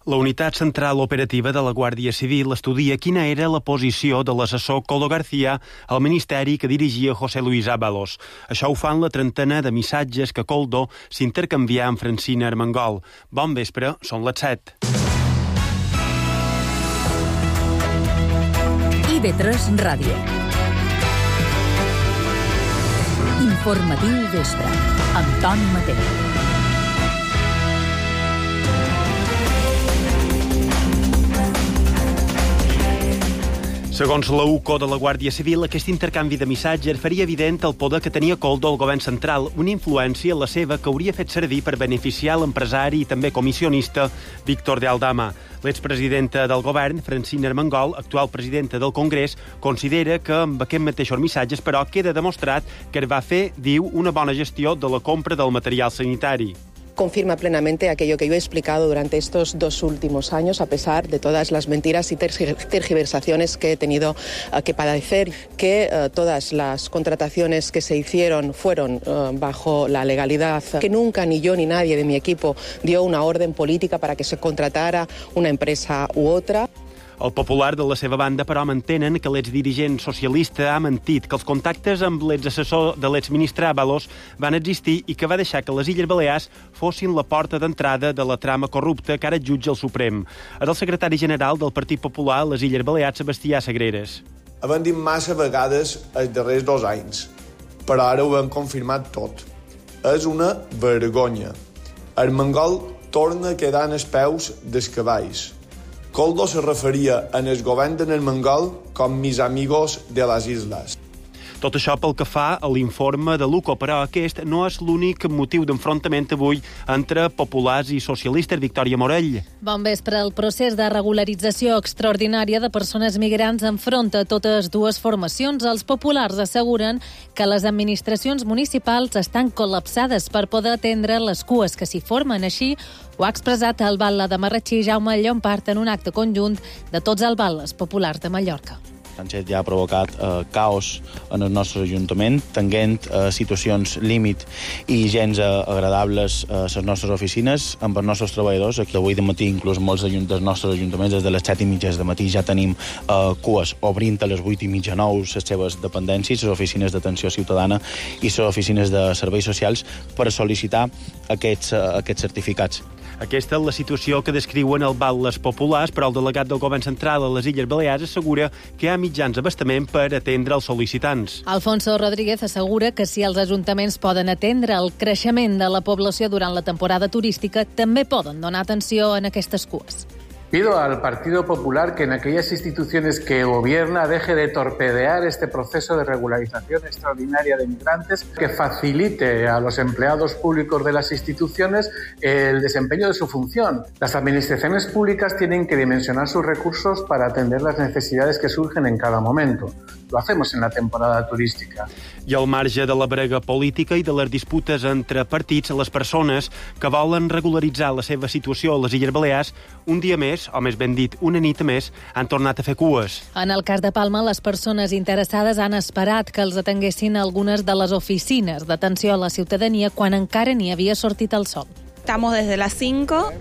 La Unitat Central Operativa de la Guàrdia Civil estudia quina era la posició de l'assessor Koldo García al ministeri que dirigia José Luis Ábalos. Això ho fan la trentena de missatges que Koldo s'intercanvià amb Francina Armengol. Bon vespre, són les 7. IB3 Ràdio. Informatiu vespre, amb Ton Mateu. Segons la UCO de la Guàrdia Civil, aquest intercanvi de missatges faria evident el poder que tenia Koldo al govern central, una influència la seva que hauria fet servir per beneficiar l'empresari i també comissionista Víctor de Aldama. L'expresidenta del govern, Francina Armengol, actual presidenta del Congrés, considera que amb aquests mateixos missatges, però, queda demostrat que va fer, diu, una bona gestió de la compra del material sanitari. Confirma plenamente aquello que yo he explicado durante estos 2 últimos años, a pesar de todas las mentiras y tergiversaciones que he tenido que padecer, que todas las contrataciones que se hicieron fueron bajo la legalidad, que nunca ni yo ni nadie de mi equipo dio una orden política para que se contratara una empresa u otra. El Popular, de la seva banda, però, mantenen que l'exdirigent socialista ha mentit, que els contactes amb l'exassessor de l'exministre Ábalos van existir i que va deixar que les Illes Balears fossin la porta d'entrada de la trama corrupta que ara jutja el Suprem. Era el secretari general del Partit Popular a les Illes Balears, Sebastià Sagreres. Hem dit massa vegades els darrers 2 anys, però ara ho hem confirmat tot. És una vergonya. Armengol torna a quedar en els peus dels cavalls. Koldo se referia en el govern d'Armengol com mis amigos de les isles. Tot això pel que fa a l'informe de l'UCO, però aquest no és l'únic motiu d'enfrontament avui entre populars i socialistes. Victòria Morell. Bon vespre. El procés de regularització extraordinària de persones migrants enfronta totes dues formacions. Els populars asseguren que les administracions municipals estan col·lapsades per poder atendre les cues que s'hi formen. Així ho ha expressat el batlle de Marratxí, Jaume Llompart, en un acte conjunt de tots els batlles populars de Mallorca. Sánchez ja ha provocat caos en el nostre ajuntament, tenint situacions límit i gens agradables a les nostres oficines, amb els nostres treballadors. Aquí avui de matí, inclús molts dels nostres ajuntaments, des de les 7:30 de matí ja tenim cues obrint a les 8:30, 9 les seves dependències, les oficines d'atenció ciutadana i les oficines de serveis socials per sol·licitar aquests certificats. Aquesta és la situació que descriuen els batlles populars, però el delegat del govern central a les Illes Balears assegura que hi ha mitjans d'abastament per atendre els sol·licitants. Alfonso Rodríguez assegura que si els ajuntaments poden atendre el creixement de la població durant la temporada turística, també poden donar atenció en aquestes cues. Pido al Partido Popular que en aquellas instituciones que gobierna deje de torpedear este proceso de regularización extraordinaria de migrantes, que facilite a los empleados públicos de las instituciones el desempeño de su función. Las administraciones públicas tienen que dimensionar sus recursos para atender las necesidades que surgen en cada momento. Lo hacemos en la temporada turística. I al marge de la brega política i de les disputes entre partits, les persones que volen regularitzar la seva situació a les Illes Balears, un dia més, o més ben dit, una nit més, han tornat a fer cues. En el cas de Palma, les persones interessades han esperat que els atenguessin algunes de les oficines d'atenció a la ciutadania quan encara n'hi havia sortit el sol. Estamos desde las 5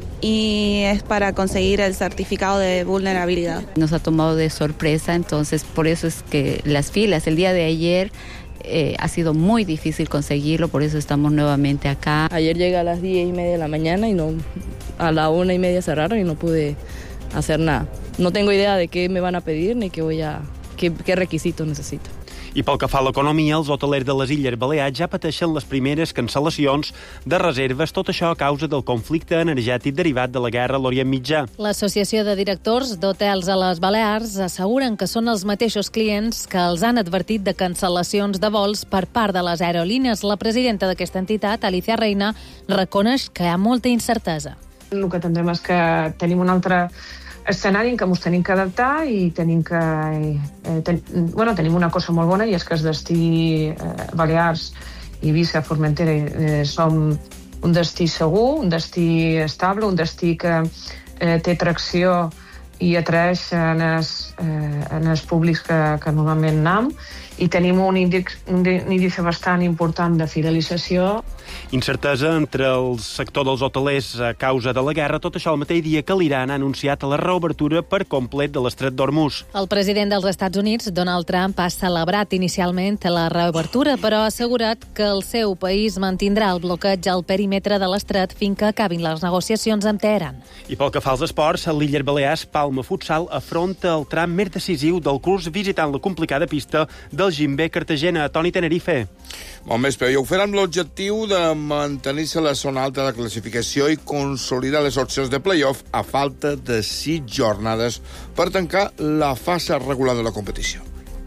y es para conseguir el certificado de vulnerabilidad. Nos ha tomado de sorpresa, entonces por eso es que las filas, el día de ayer ha sido muy difícil conseguirlo, por eso estamos nuevamente acá. Ayer llegué a las 10:30 de la mañana y a la 1:30 cerraron y no pude hacer nada. No tengo idea de qué me van a pedir ni qué requisitos necesito. I pel que fa a l'economia, els hotelers de les Illes Balears ja pateixen les primeres cancel·lacions de reserves, tot això a causa del conflicte energètic derivat de la guerra a l'Orient Mitjà. L'Associació de Directors d'Hotels a les Balears asseguren que són els mateixos clients que els han advertit de cancel·lacions de vols per part de les aerolínees. La presidenta d'aquesta entitat, Alicia Reina, reconeix que hi ha molta incertesa. El que tindrem és que tenim un altre escenari en què ens tenim que adaptar i tenim una cosa molt bona, i és que el destí Balears, Eivissa, Formentera som un destí segur, un destí estable, un destí que té tracció i atraeix en els públics que normalment anem, i tenim un índice bastant important de fidelització. Incertesa entre el sector dels hotelers a causa de la guerra, tot això el mateix dia que l'Iran ha anunciat la reobertura per complet de l'estret d'Hormuz. El president dels Estats Units, Donald Trump, ha celebrat inicialment la reobertura, però ha assegurat que el seu país mantindrà el bloqueig al perímetre de l'estret fins que acabin les negociacions amb Teheran. I pel que fa als esports, l'Illes Balears Palma Futsal afronta el tram més decisiu del curs visitant la complicada pista del Gimbe Cartagena. Toni Tenerife. Bon vespre. I ho farà amb l'objectiu de mantenir-se a la zona alta de classificació i consolidar les opcions de play-off a falta de 6 jornades per tancar la fase regular de la competició.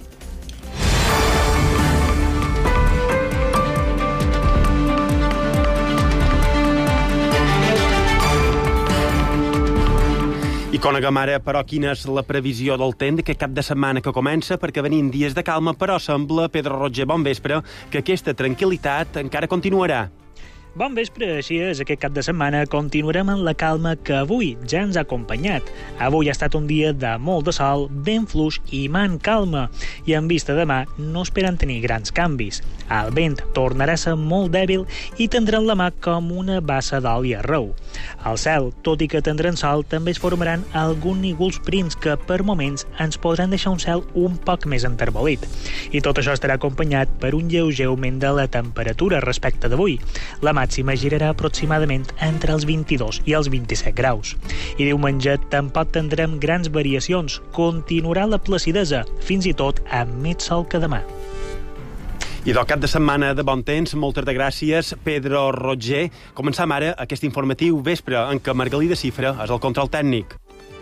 I conegem ara, però, quina és la previsió del temps d'aquest cap de setmana que comença, perquè venim dies de calma, però sembla, Pedro Roger, bon vespre, que aquesta tranquil·litat encara continuarà. Bon vespre, així és, aquest cap de setmana continuarem en la calma que avui ja ens ha acompanyat. Avui ha estat un dia de molt de sol, vent fluix i man calma, i en vista de demà no esperen tenir grans canvis. El vent tornarà a ser molt dèbil i tindran la mà com una bassa d'oli a arreu. Al cel, tot i que tindran sol, també es formaran alguns nígols prims que per moments ens podran deixar un cel un poc més enterbolit. I tot això estarà acompanyat per un lleuger augment de la temperatura respecte d'avui. La màxima girarà aproximadament entre els 22 i els 27 graus. I diumenge tampoc tindrem grans variacions. Continuarà la placidesa, fins i tot amb més sol que demà. I del cap de setmana de bon temps, moltes de gràcies, Pedro Roger. Començam ara aquest informatiu vespre en què Margalida Cifra és el control tècnic.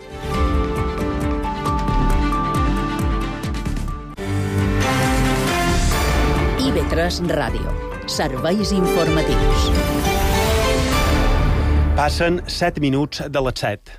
IB3 Ràdio. Serveis informatius. Passen 7 minuts de les 7.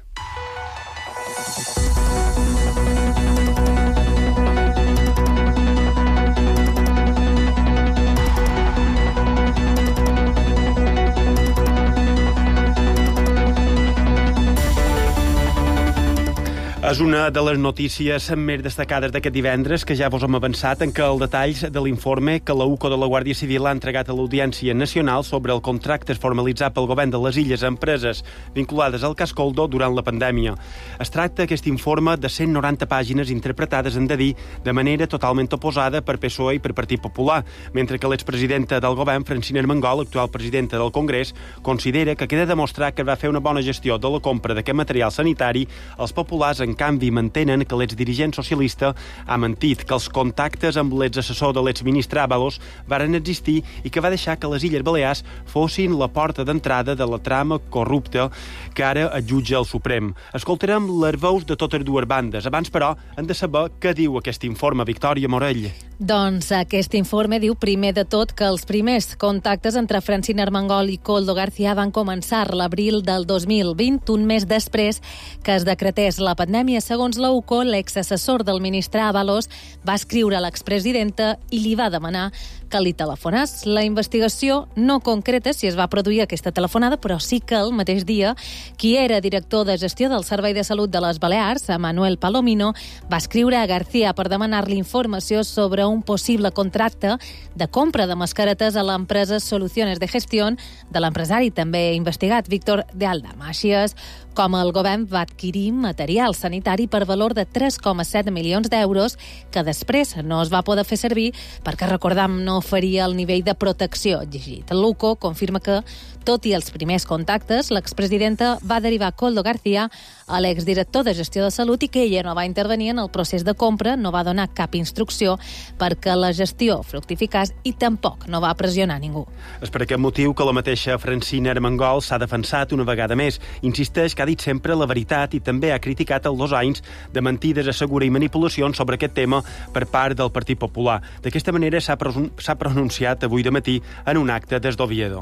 És una de les notícies més destacades d'aquest divendres, que ja vos hem avançat en què el detalls de l'informe que la UCO de la Guàrdia Civil ha entregat a l'Audiència Nacional sobre el contracte formalitzat pel govern de les Illes a empreses vinculades al cas Coldo durant la pandèmia. Es tracta aquest informe de 190 pàgines interpretades, hem de dir, de manera totalment oposada per PSOE i per Partit Popular, mentre que l'expresidenta del govern, Francina Armengol, actual presidenta del Congrés, considera que queda demostrat que es va fer una bona gestió de la compra d'aquest material sanitari. Els populars, en canvi, mantenen que l'exdirigent socialista ha mentit, que els contactes amb l'exassessor de l'exministre Ábalos varen existir i que va deixar que les Illes Balears fossin la porta d'entrada de la trama corrupta que ara es jutja el Suprem. Escoltarem les veus de totes dues bandes. Abans, però, hem de saber què diu aquest informe. Victòria Morell. Doncs aquest informe diu, primer de tot, que els primers contactes entre Francina Armengol i Koldo García van començar l'abril del 2020, un mes després que es decretés la pandèmia. Segons la UCO, l'exassessor del ministre Ábalos va escriure a l'expresidenta i li va demanar que li telefonés. La investigació no concreta si es va produir aquesta telefonada, però sí que el mateix dia qui era director de gestió del Servei de Salut de les Balears, Manuel Palomino, va escriure a García per demanar-li informació sobre un possible contracte de compra de mascaretes a l'empresa Soluciones de Gestión de l'empresari també investigat Víctor de Aldama. Així és com el govern va adquirir material sanitari per valor de 3,7 milions d'euros que després no es va poder fer servir perquè, recordam, no oferia el nivell de protecció exigit. L'UCO confirma que, tot i els primers contactes, l'expresidenta va derivar Koldo García a l'exdirector de gestió de salut i que ella no va intervenir en el procés de compra, no va donar cap instrucció perquè la gestió fructificàs i tampoc no va pressionar ningú. És per aquest motiu que la mateixa Francina Armengol s'ha defensat una vegada més. Insisteix que ha dit sempre la veritat i també ha criticat els 2 anys de mentides, assegura i manipulacions sobre aquest tema per part del Partit Popular. D'aquesta manera s'ha pronunciat avui de matí en un acte des d'Oviedo.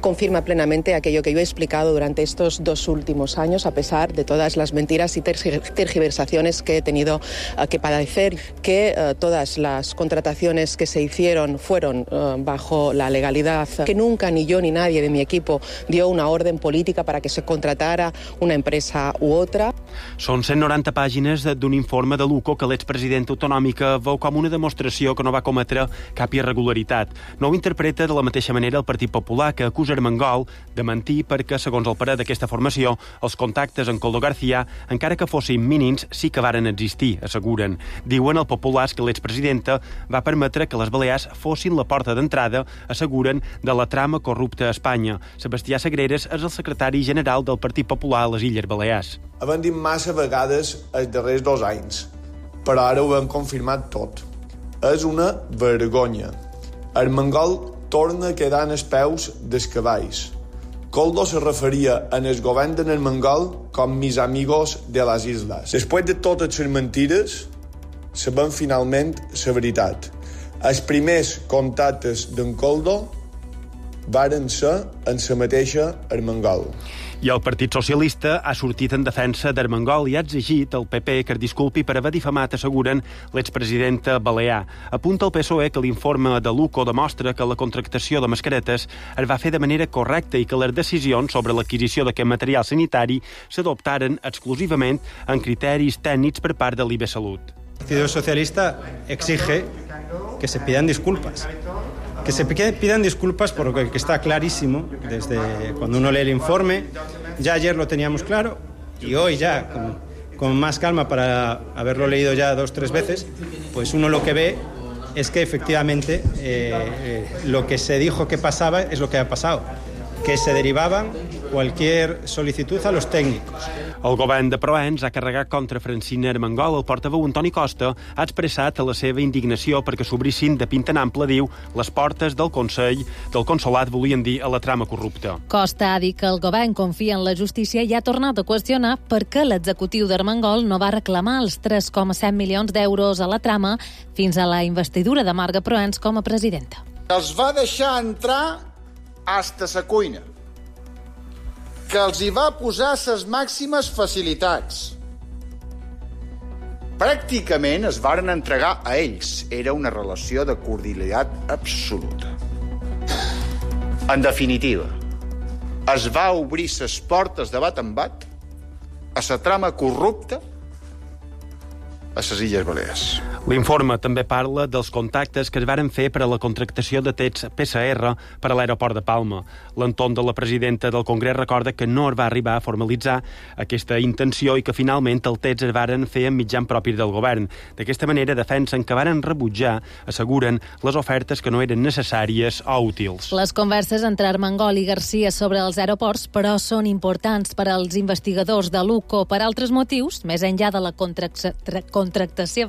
confirma plenamente aquello que yo he explicado durante estos 2 últimos años, a pesar de todas las mentiras y tergiversaciones que he tenido que padecer, que todas las contrataciones que se hicieron fueron bajo la legalidad, que nunca ni yo ni nadie de mi equipo dio una orden política para que se contratara una empresa u otra. Són 190 pàgines d'un informe de l'UCO que l'expresidenta autonòmica veu com una demostració que no va cometre cap irregularitat. No ho interpreta de la mateixa manera el Partit Popular, que acusa Armengol de mentir perquè, segons el parer d'aquesta formació, els contactes amb Koldo García, encara que fossin mínims, sí que varen existir, asseguren. Diuen el Populars que l'expresidenta va permetre que les Balears fossin la porta d'entrada, asseguren, de la trama corrupta a Espanya. Sebastià Sagreras és el secretari general del Partit Popular a les Illes Balears. Hem dit massa vegades els darrers 2 anys, però ara ho hem confirmat tot. És una vergonya. Armengol torna a quedar en els peus dels cavalls. Koldo se referia en el govern d'Armengol com mis amigos de les isles. Després de totes les mentides, sabem finalment la veritat. Els primers contactes d'en Koldo varen ser en la mateixa Armengol. I el Partit Socialista ha sortit en defensa d'Armengol i ha exigit al PP que es disculpi per haver difamat, asseguren, l'expresidenta balear. Apunta el PSOE que l'informe de l'UCO demostra que la contractació de mascaretes es va fer de manera correcta i que les decisions sobre l'adquisició d'aquest material sanitari s'adoptaren exclusivament en criteris tècnics per part de l'IB Salut. El Partido Socialista exige que se pidan disculpas. Que se pidan disculpas porque está clarísimo, desde cuando uno lee el informe, ya ayer lo teníamos claro y hoy ya, con más calma para haberlo leído ya 2 o 3 veces, pues uno lo que ve es que efectivamente lo que se dijo que pasaba es lo que ha pasado, que se derivaban cualquier solicitud a los técnicos. El govern de Provenç ha carregat contra Francina Armengol. El portaveu Antoni Costa ha expressat la seva indignació perquè s'obrissin de pinta en ample, diu, les portes del Consolat, volien dir, a la trama corrupta. Costa ha dit que el govern confia en la justícia i ha tornat a qüestionar per què l'executiu d'Armengol no va reclamar els 3,7 milions d'euros a la trama fins a la investidura de Marga Provenç com a presidenta. Els va deixar entrar hasta sa cuina, que els hi va posar ses màximes facilitats. Pràcticament es varen entregar a ells. Era una relació de cordialitat absoluta. En definitiva, es va obrir ses portes de bat en bat a sa trama corrupta a les Illes Balears. L'informe també parla dels contactes que es varen fer per a la contractació de tests PCR per a l'aeroport de Palma. L'entorn de la presidenta del Congrés recorda que no es va arribar a formalitzar aquesta intenció i que finalment els tests es varen fer en mitjan propi del govern. D'aquesta manera defensen que varen rebutjar, asseguren, les ofertes que no eren necessàries o útils. Les converses entre Armengol i García sobre els aeroports, però, són importants per als investigadors de l'UCO per altres motius, més enllà de la contractació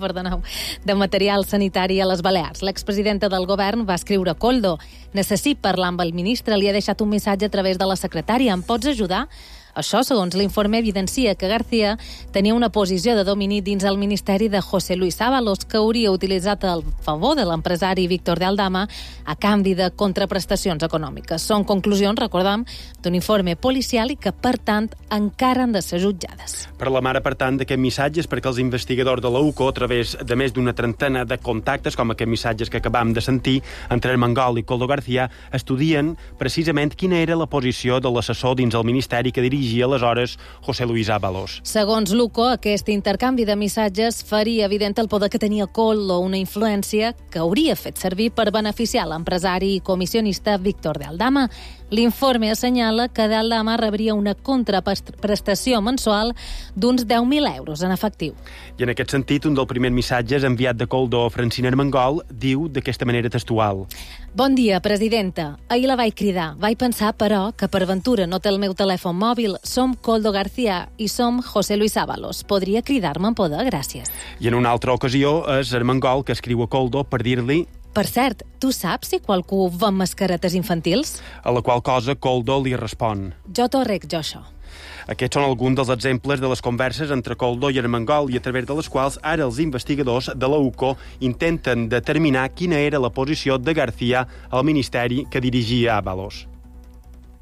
de material sanitari a les Balears. L'expresidenta del govern va escriure a Koldo: necessito parlar amb el ministre, li ha deixat un missatge a través de la secretària, em pots ajudar? Això, segons l'informe, evidencia que García tenia una posició de domini dins el ministeri de José Luis Ábalos, que hauria utilitzat el favor de l'empresari Víctor de Aldama a canvi de contraprestacions econòmiques. Són conclusions, recordem, d'un informe policial i que, per tant, encara han de ser jutjades. Per la mare, per tant, d'aquests missatges, perquè els investigadors de la UCO, a través de més d'una trentena de contactes, com aquests missatges que acabam de sentir, entre Armengol i Koldo García, estudien precisament quina era la posició de l'assessor dins el ministeri que dirigia aleshores José Luis Ábalos. Segons l'UCO, aquest intercanvi de missatges faria evident el poder que tenia Koldo, una influència que hauria fet servir per beneficiar l'empresari i comissionista Víctor de Aldama. L'informe assenyala que de Aldama rebria una contraprestació mensual d'uns 10.000 euros en efectiu. I en aquest sentit, un dels primers missatges enviat de Koldo a Francina Armengol diu d'aquesta manera textual: Bon dia, presidenta. Ahir la vaig cridar. Vaig pensar, però, que per ventura no té el meu telèfon mòbil. Som Koldo García i som José Luis Ábalos. Podria cridar-me en poder? Gràcies. I en una altra ocasió és Armengol que escriu a Koldo per dir-li: Per cert, tu saps si qualcú va amb mascaretes infantils? A la qual cosa Koldo li respon: Jo t'ho arrec, jo això. Aquests són alguns dels exemples de les converses entre Koldo i Armengol i a través de les quals ara els investigadors de la UCO intenten determinar quina era la posició de García al ministeri que dirigia Ábalos.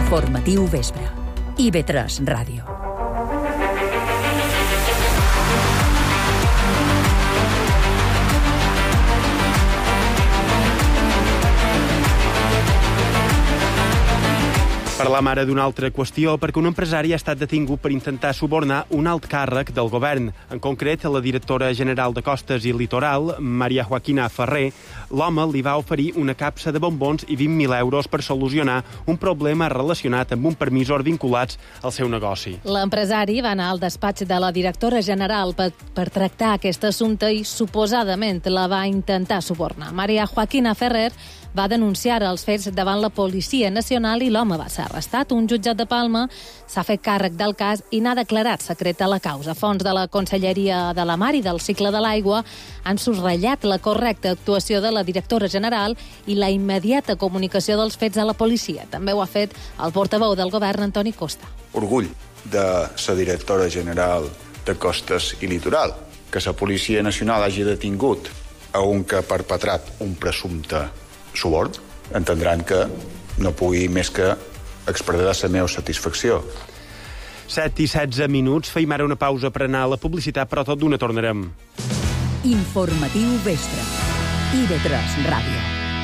Informatiu vespre. IB3 Ràdio. Parlam ara d'una altra qüestió, perquè un empresari ha estat detingut per intentar subornar un alt càrrec del govern. En concret, la directora general de Costes i Litoral, Maria Joaquina Ferrer, l'home li va oferir una capsa de bombons i 20.000 euros per solucionar un problema relacionat amb un permissor vinculats al seu negoci. L'empresari va anar al despatx de la directora general per tractar aquest assumpte i suposadament la va intentar subornar. Maria Joaquina Ferrer va denunciar els fets davant la Policia Nacional i l'home va ser arrestat. Un jutjat de Palma s'ha fet càrrec del cas i n'ha declarat secreta la causa. Fonts de la Conselleria de la Mar i del Cicle de l'Aigua han subratllat la correcta actuació de la directora general i la immediata comunicació dels fets a la policia. També ho ha fet el portaveu del govern, Antoni Costa. Orgull de la directora general de Costes i Litoral, que la Policia Nacional hagi detingut a un que ha perpetrat un presumpte suborn, entendran que no pugui més que expressar la meva satisfacció. 7 i 16 minuts, feim ara una pausa per anar a la publicitat, però tot d'una tornarem. Informatiu vespre. IB3 Ràdio.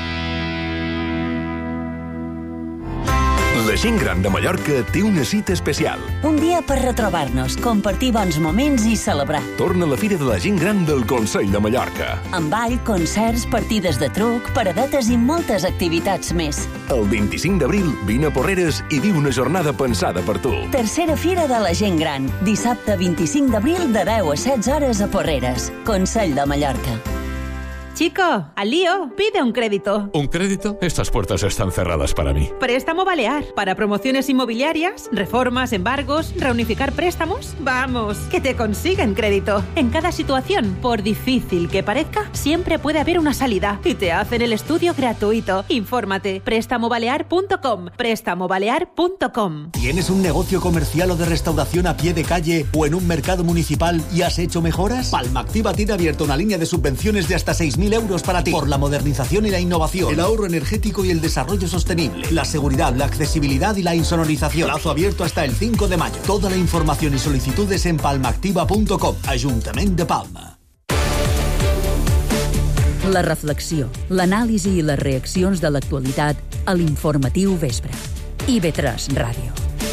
La gent gran de Mallorca té una cita especial. Un dia per retrobar-nos, compartir bons moments i celebrar. Torna la Fira de la Gent Gran del Consell de Mallorca. Amb ball, concerts, partides de truc, paradetes i moltes activitats més. El 25 d'abril, vine a Porreres i viu una jornada pensada per tu. Tercera Fira de la Gent Gran. Dissabte 25 d'abril de 10 a 16 hores a Porreres. Consell de Mallorca. Chico, al lío, pide un crédito. ¿Un crédito? Estas puertas están cerradas para mí. Préstamo Balear. Para promociones inmobiliarias, reformas, embargos, reunificar préstamos. Vamos, que te consiguen crédito. En cada situación, por difícil que parezca, siempre puede haber una salida. Y te hacen el estudio gratuito. Infórmate. Prestamobalear.com. Prestamobalear.com. ¿Tienes un negocio comercial o de restauración a pie de calle o en un mercado municipal y has hecho mejoras? Palma Activa tiene abierta una línea de subvenciones de hasta 6.000 euros para ti, por la modernización y la innovación, el ahorro energético y el desarrollo sostenible, la seguridad, la accesibilidad y la insonorización. Plazo abierto hasta el 5 de mayo. Toda la información y solicitudes en palmaactiva.com. Ajuntament de Palma. La reflexió, l'anàlisi i les reaccions de l'actualitat a l'Informatiu vespre. IB3 Ràdio.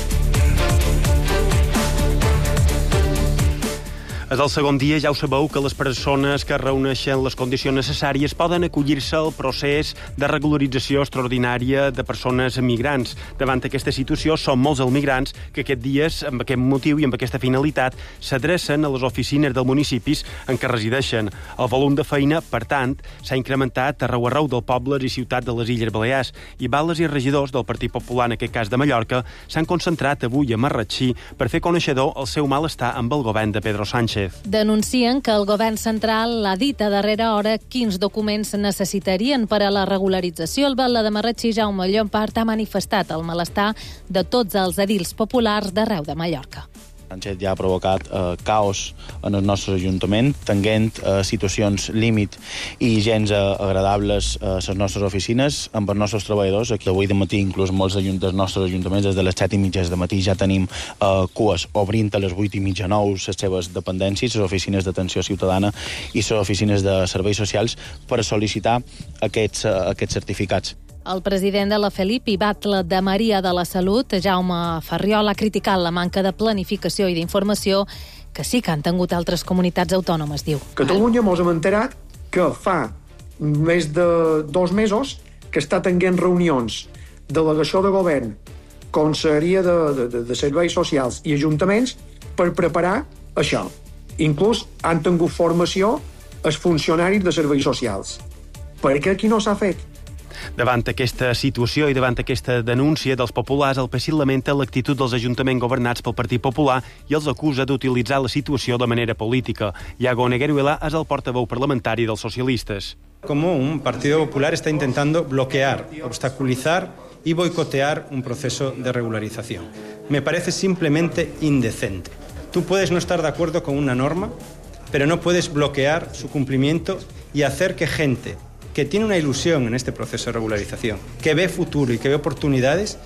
És el segon dia, ja ho sabeu, que les persones que reuneixen les condicions necessàries poden acollir-se al procés de regularització extraordinària de persones migrants. Davant aquesta situació, són molts els migrants que aquests dies, amb aquest motiu i amb aquesta finalitat, s'adrecen a les oficines dels municipis en què resideixen. El volum de feina, per tant, s'ha incrementat arreu del pobles i ciutats de les Illes Balears, i bales i regidors del Partit Popular, en aquest cas de Mallorca, s'han concentrat avui a Marratxí per fer coneixedor el seu malestar amb el govern de Pedro Sánchez. Denuncien que el govern central ha dit a darrera hora quins documents necessitarien per a la regularització. El batlle de Marratxí, Jaume Llompart, ha manifestat el malestar de tots els edils populars d'arreu de Mallorca. Sánchez ja ha provocat caos en el nostre ajuntament, tenint situacions límit i gens agradables a les nostres oficines, amb els nostres treballadors. Aquí avui de matí, inclús molts dels nostres ajuntaments, des de les 7:30 de matí ja tenim cues obrint a les 8:30, 9 les seves dependències, les oficines d'atenció ciutadana i les oficines de serveis socials per sol·licitar aquests certificats. El president de la Felip i batlle de Maria de la Salut, Jaume Farriol, ha criticat la manca de planificació i d'informació que sí que han tingut altres comunitats autònomes, diu. Catalunya mos hem enterat que fa més de 2 mesos que està tenint reunions delegació de govern, conselleria de serveis socials i ajuntaments per preparar això. Inclús han tingut formació els funcionaris de serveis socials. Per què aquí no s'ha fet? Davant aquesta situació i davant aquesta denúncia dels populars, el PSI lamenta l'actitud dels ajuntaments governats pel Partit Popular i els acusa d'utilitzar la situació de manera política. Iago Negueruela és el portaveu parlamentari dels socialistes. Como un Partido Popular está intentando bloquear, obstaculizar y boicotear un proceso de regularización. Me parece simplemente indecente. Tú puedes no estar de acuerdo con una norma, pero no puedes bloquear su cumplimiento y hacer que gente que tiene una ilusión en este proceso de regularización, que ve futuro y que ve oportunidades,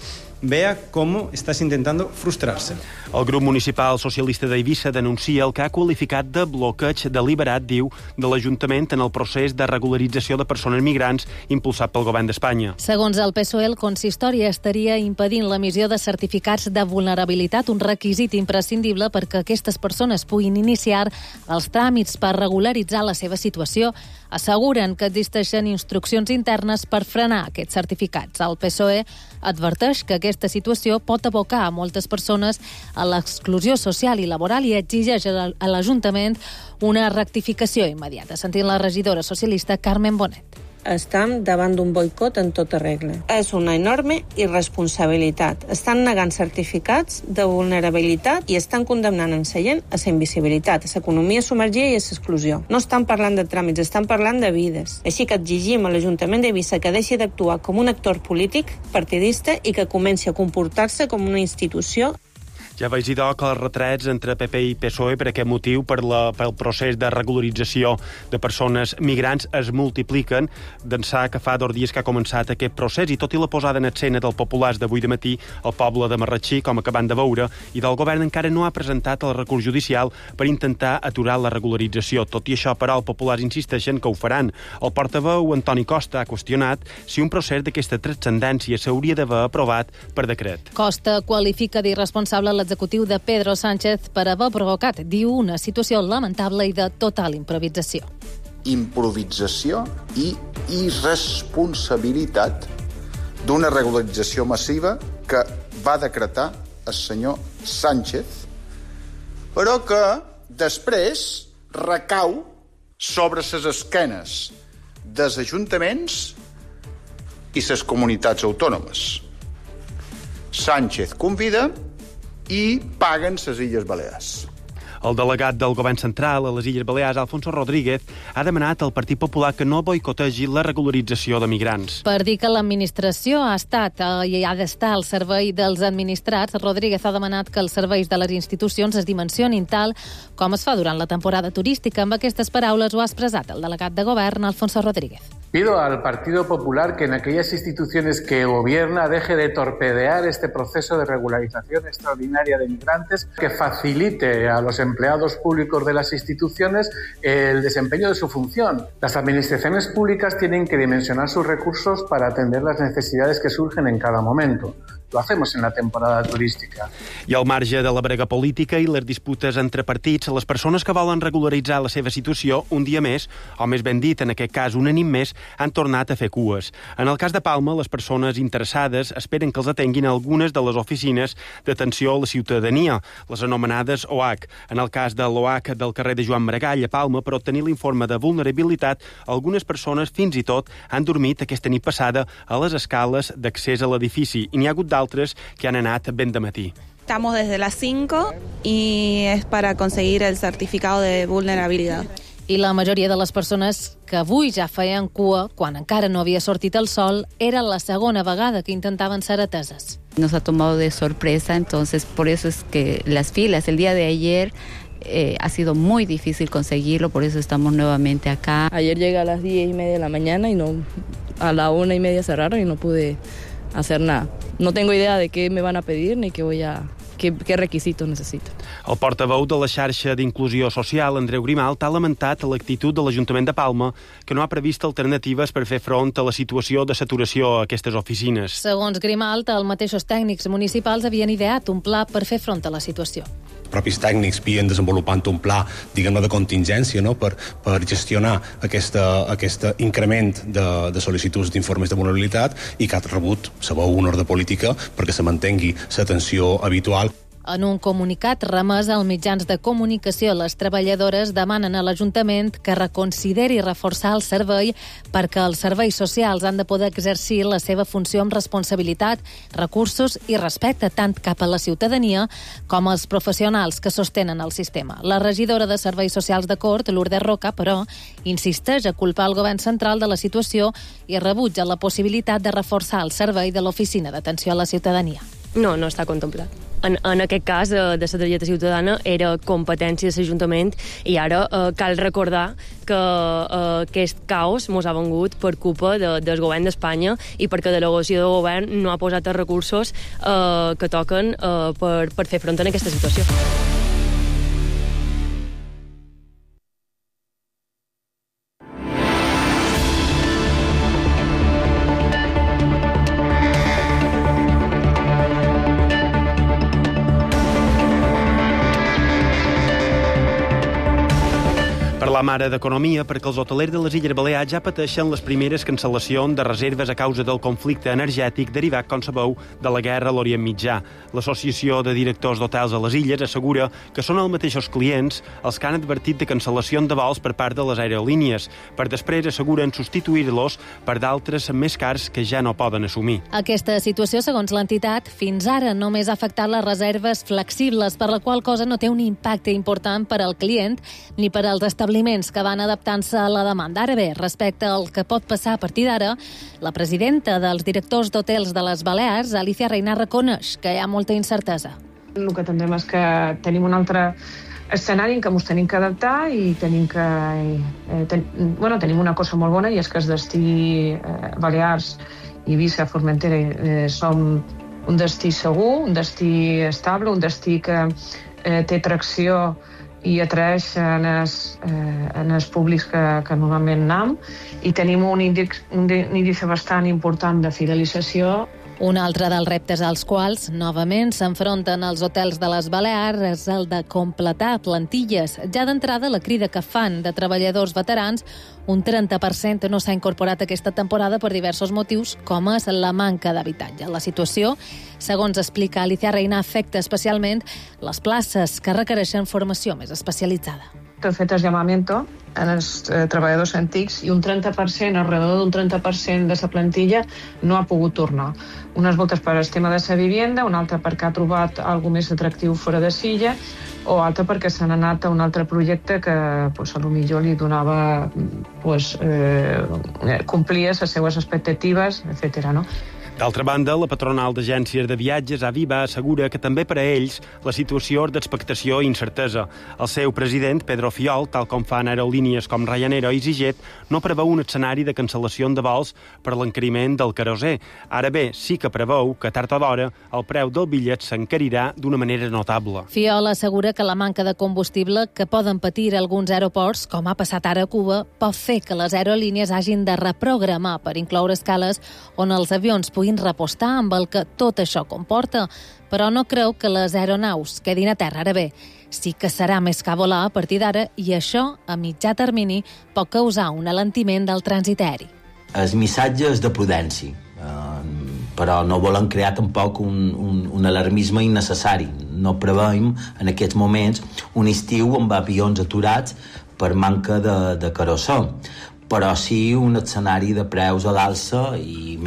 vea cómo estás intentando frustrarse. El grup municipal socialista d'Eivissa denuncia el que ha qualificat de bloqueig deliberat, diu, de l'Ajuntament en el procés de regularització de persones migrants impulsat pel govern d'Espanya. Segons el PSOE, el consistori estaria impedint l'emissió de certificats de vulnerabilitat, un requisit imprescindible perquè aquestes persones puguin iniciar els tràmits per regularitzar la seva situació. Asseguren que existeixen instruccions internes per frenar aquests certificats. El PSOE adverteix que aquesta situació pot abocar a moltes persones a l'exclusió social i laboral i exigeix a l'Ajuntament una rectificació immediata. Sentim la regidora socialista Carmen Bonet. Estem davant d'un boicot en tota regla. És una enorme irresponsabilitat. Estan negant certificats de vulnerabilitat i estan condemnant en sa gent a la invisibilitat, a l'economia submergida i a l'exclusió. No estan parlant de tràmits, estan parlant de vides. Així que exigim a l'Ajuntament d'Eivissa que deixi d'actuar com un actor polític partidista i que comenci a comportar-se com una institució. Ja vaig dir, que els retrets entre PP i PSOE per aquest motiu, pel procés de regularització de persones migrants, es multipliquen. D'ençà que fa 2 dies que ha començat aquest procés i tot i la posada en escena del Populars d'avui de matí, el poble de Marratxí, com acabant de veure, i del govern encara no ha presentat el recurs judicial per intentar aturar la regularització. Tot i això, però, el Populars insisteixen que ho faran. El portaveu Antoni Costa ha qüestionat si un procés d'aquesta transcendència s'hauria d'haver aprovat per decret. Costa qualifica d'irresponsable l'executiu de Pedro Sánchez per haver provocat, diu, una situació lamentable i de total improvisació. Improvisació i irresponsabilitat d'una regularització massiva que va decretar el senyor Sánchez, però que després recau sobre les esquenes dels ajuntaments i les comunitats autònomes. Sánchez convida i paguen les Illes Balears. El delegat del govern central a les Illes Balears, Alfonso Rodríguez, ha demanat al Partit Popular que no boicotegi la regularització de migrants. Per dir que l'administració ha estat i ha d'estar al servei dels administrats, Rodríguez ha demanat que els serveis de les institucions es dimensionin tal com es fa durant la temporada turística. Amb aquestes paraules ho ha expressat el delegat de govern, Alfonso Rodríguez. Pido al Partido Popular que en aquellas instituciones que gobierna deje de torpedear este proceso de regularización extraordinaria de migrantes, que facilite a los empleados públicos de las instituciones el desempeño de su función. Las administraciones públicas tienen que dimensionar sus recursos para atender las necesidades que surgen en cada momento. Lo hacemos en la temporada turística. I al marge de la brega política i les disputes entre partits, les persones que volen regularitzar la seva situació, un dia més, o més ben dit, en aquest cas una nit més, han tornat a fer cues. En el cas de Palma, les persones interessades esperen que els atenguin a algunes de les oficines d'atenció a la ciutadania, les anomenades OAC. En el cas de l'OAC del carrer de Joan Maragall, a Palma, per obtenir l'informe de vulnerabilitat, algunes persones fins i tot han dormit aquesta nit passada a les escales d'accés a l'edifici i n'hi ha hagut d'altres que han anat ben de matí. Estamos desde las 5 y es para conseguir el certificado de vulnerabilidad. I la majoria de les persones que avui ja feien cua, quan encara no havia sortit el sol, era la segona vegada que intentaven ser ateses. Nos ha tomado de sorpresa, entonces por eso es que las filas, el día de ayer ha sido muy difícil conseguirlo, por eso estamos nuevamente acá. Ayer llegué a las 10:30 de la mañana y a la 1:30 cerraron y no pude hacer nada. No tengo idea de qué me van a pedir ni qué requisitos necesito. El portaveu de la xarxa d'inclusió social, Andreu Grimalt, ha lamentat l'actitud de l'Ajuntament de Palma, que no ha previst alternatives per fer front a la situació de saturació a aquestes oficines. Segons Grimalt, els mateixos tècnics municipals havien ideat un pla per fer front a la situació. Els propis tècnics havien desenvolupant un pla, diguem-ne, de contingència, no?, per gestionar aquest increment de sol·licituds d'informes de vulnerabilitat i que ha rebut, sabeu, una ordre política perquè se mantengui l'atenció habitual. En un comunicat remès als mitjans de comunicació, les treballadores demanen a l'Ajuntament que reconsideri reforçar el servei perquè els serveis socials han de poder exercir la seva funció amb responsabilitat, recursos i respecte tant cap a la ciutadania com als professionals que sostenen el sistema. La regidora de Serveis Socials de Cort, Lourdes Roca, però, insisteix a culpar el govern central de la situació i rebutja la possibilitat de reforçar el servei de l'Oficina d'Atenció a la Ciutadania. No està contemplat. en aquest cas de la targeta ciutadana era competència de l'Ajuntament i ara cal recordar que aquest caos mos ha vengut per culpa del govern d'Espanya i perquè la delegació de govern no ha posat els recursos que toquen per fer front a aquesta situació. Parlam ara d'economia perquè els hotelers de les Illes Balears ja pateixen les primeres cancel·lacions de reserves a causa del conflicte energètic derivat, com sabeu, de la guerra a l'Orient Mitjà. L'Associació de Directors d'Hotels a les Illes assegura que són els mateixos clients els que han advertit de cancel·lació de vols per part de les aerolínies, per després asseguren substituir-los per d'altres més cars que ja no poden assumir. Aquesta situació, segons l'entitat, fins ara només ha afectat les reserves flexibles, per la qual cosa no té un impacte important per al client ni per als establiments que van adaptant-se a la demanda. Ara bé, respecte al que pot passar a partir d'ara, la presidenta dels directors d'hotels de les Balears, Alicia Reina, reconeix que hi ha molta incertesa. El que tindrem és que tenim un altre escenari en què ens tenim que adaptar i tenim que... tenim una cosa molt bona i és que el destí Balears, Eivissa, Formentera som un destí segur, un destí estable, un destí que té tracció i atraeix en els públics que normalment anem i tenim un índice bastant important de fidelització. Un altre dels reptes als quals, novament, s'enfronten els hotels de les Balears és el de completar plantilles. Ja d'entrada, la crida que fan de treballadors veterans, un 30% no s'ha incorporat aquesta temporada per diversos motius, com és la manca d'habitatge. La situació, segons explica Alicia Reina, afecta especialment les places que requereixen formació més especialitzada. He fet el llamamiento en els treballadors antics i un 30%, alrededor d'un 30% de la plantilla no ha pogut tornar. Unes voltes per el tema de la vivienda, una altra perquè ha trobat alguna més atractiu fora de Silla o altra perquè s'han anat a un altre projecte que potser li donava complia les seues expectatives, etc. no? D'altra banda, la patronal d'agències de viatges, Aviva, assegura que també per a ells la situació és d'expectació i incertesa. El seu president, Pedro Fiol, tal com fan aerolínies com Ryanair o EasyJet, no preveu un escenari de cancel·lació de vols per l'encariment del querosè. Ara bé, sí que preveu que tard o d'hora el preu del bitllet s'encarirà d'una manera notable. Fiol assegura que la manca de combustible que poden patir alguns aeroports, com ha passat ara a Cuba, pot fer que les aerolínies hagin de reprogramar per incloure escales on els avions puguin repostar amb el que tot això comporta, però no creu que les aeronaus quedin a terra. Ara bé, sí que serà més car volar a partir d'ara i això, a mitjà termini, pot causar un alentiment del trànsit aeri. El missatge és de prudència, però no volen crear tampoc un alarmisme innecessari. No preveiem en aquests moments un estiu amb avions aturats per manca de querosè, però sí un escenari de preus a l'alça i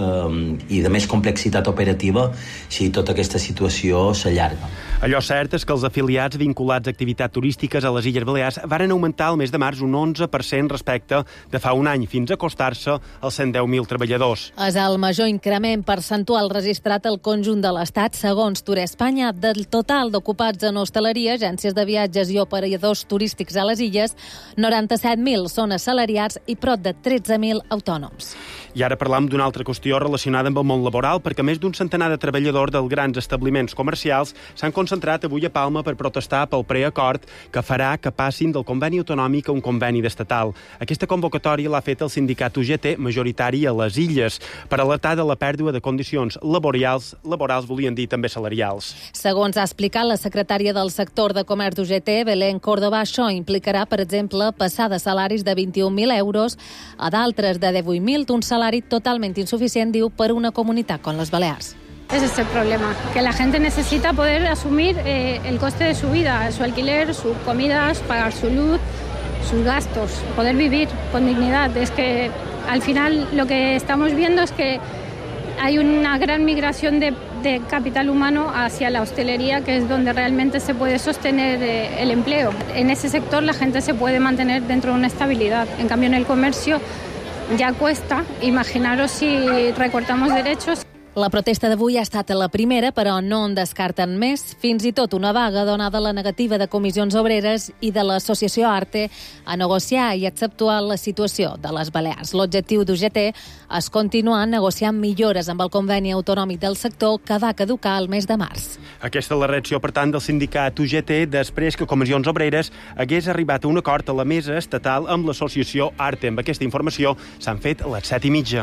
de més complexitat operativa si tota aquesta situació s'allarga. Allò cert és que els afiliats vinculats a activitats turístiques a les Illes Balears varen augmentar el mes de març un 11% respecte de fa un any, fins a acostar-se als 110.000 treballadors. És el major increment percentual registrat al conjunt de l'Estat, segons Tour Espanya. Del total d'ocupats en hostaleria, agències de viatges i operadors turístics a les illes, 97.000 són assalariats i prop de 13.000 autònoms. I ara parlam d'una altra qüestió relacionada amb el món laboral, perquè més d'un centenar de treballadors dels grans establiments comercials s'han concentrat avui a Palma per protestar pel preacord que farà que passin del conveni autonòmic a un conveni d'estatal. Aquesta convocatòria l'ha fet el sindicat UGT, majoritari a les illes, per alertar de la pèrdua de condicions laborals, volien dir també salarials. Segons ha explicat la secretària del sector de comerç UGT, Belén Córdoba, això implicarà, per exemple, passar de salaris de 21.000 euros a d'altres de 18.000, d'un salari totalment insuficient, diu, per una comunitat com les Balears. Ese es el problema, que la gente necesita poder asumir el coste de su vida, su alquiler, sus comidas, pagar su luz, sus gastos, poder vivir con dignidad. Es que al final lo que estamos viendo es que hay una gran migración de capital humano hacia la hostelería, que es donde realmente se puede sostener el empleo. En ese sector la gente se puede mantener dentro de una estabilidad. En cambio, en el comercio ya cuesta. Imaginaros si recortamos derechos. La protesta d'avui ha estat la primera, però no en descarten més. Fins i tot una vaga donada la negativa de Comissions Obreres i de l'associació ARTE a negociar i acceptar la situació de les Balears. L'objectiu d'UGT és continuar negociant millores amb el conveni autonòmic del sector que va caducar el mes de març. Aquesta és la reacció, per tant, del sindicat UGT després que Comissions Obreres hagués arribat a un acord a la mesa estatal amb l'associació ARTE. Amb aquesta informació s'han fet a les 7:30.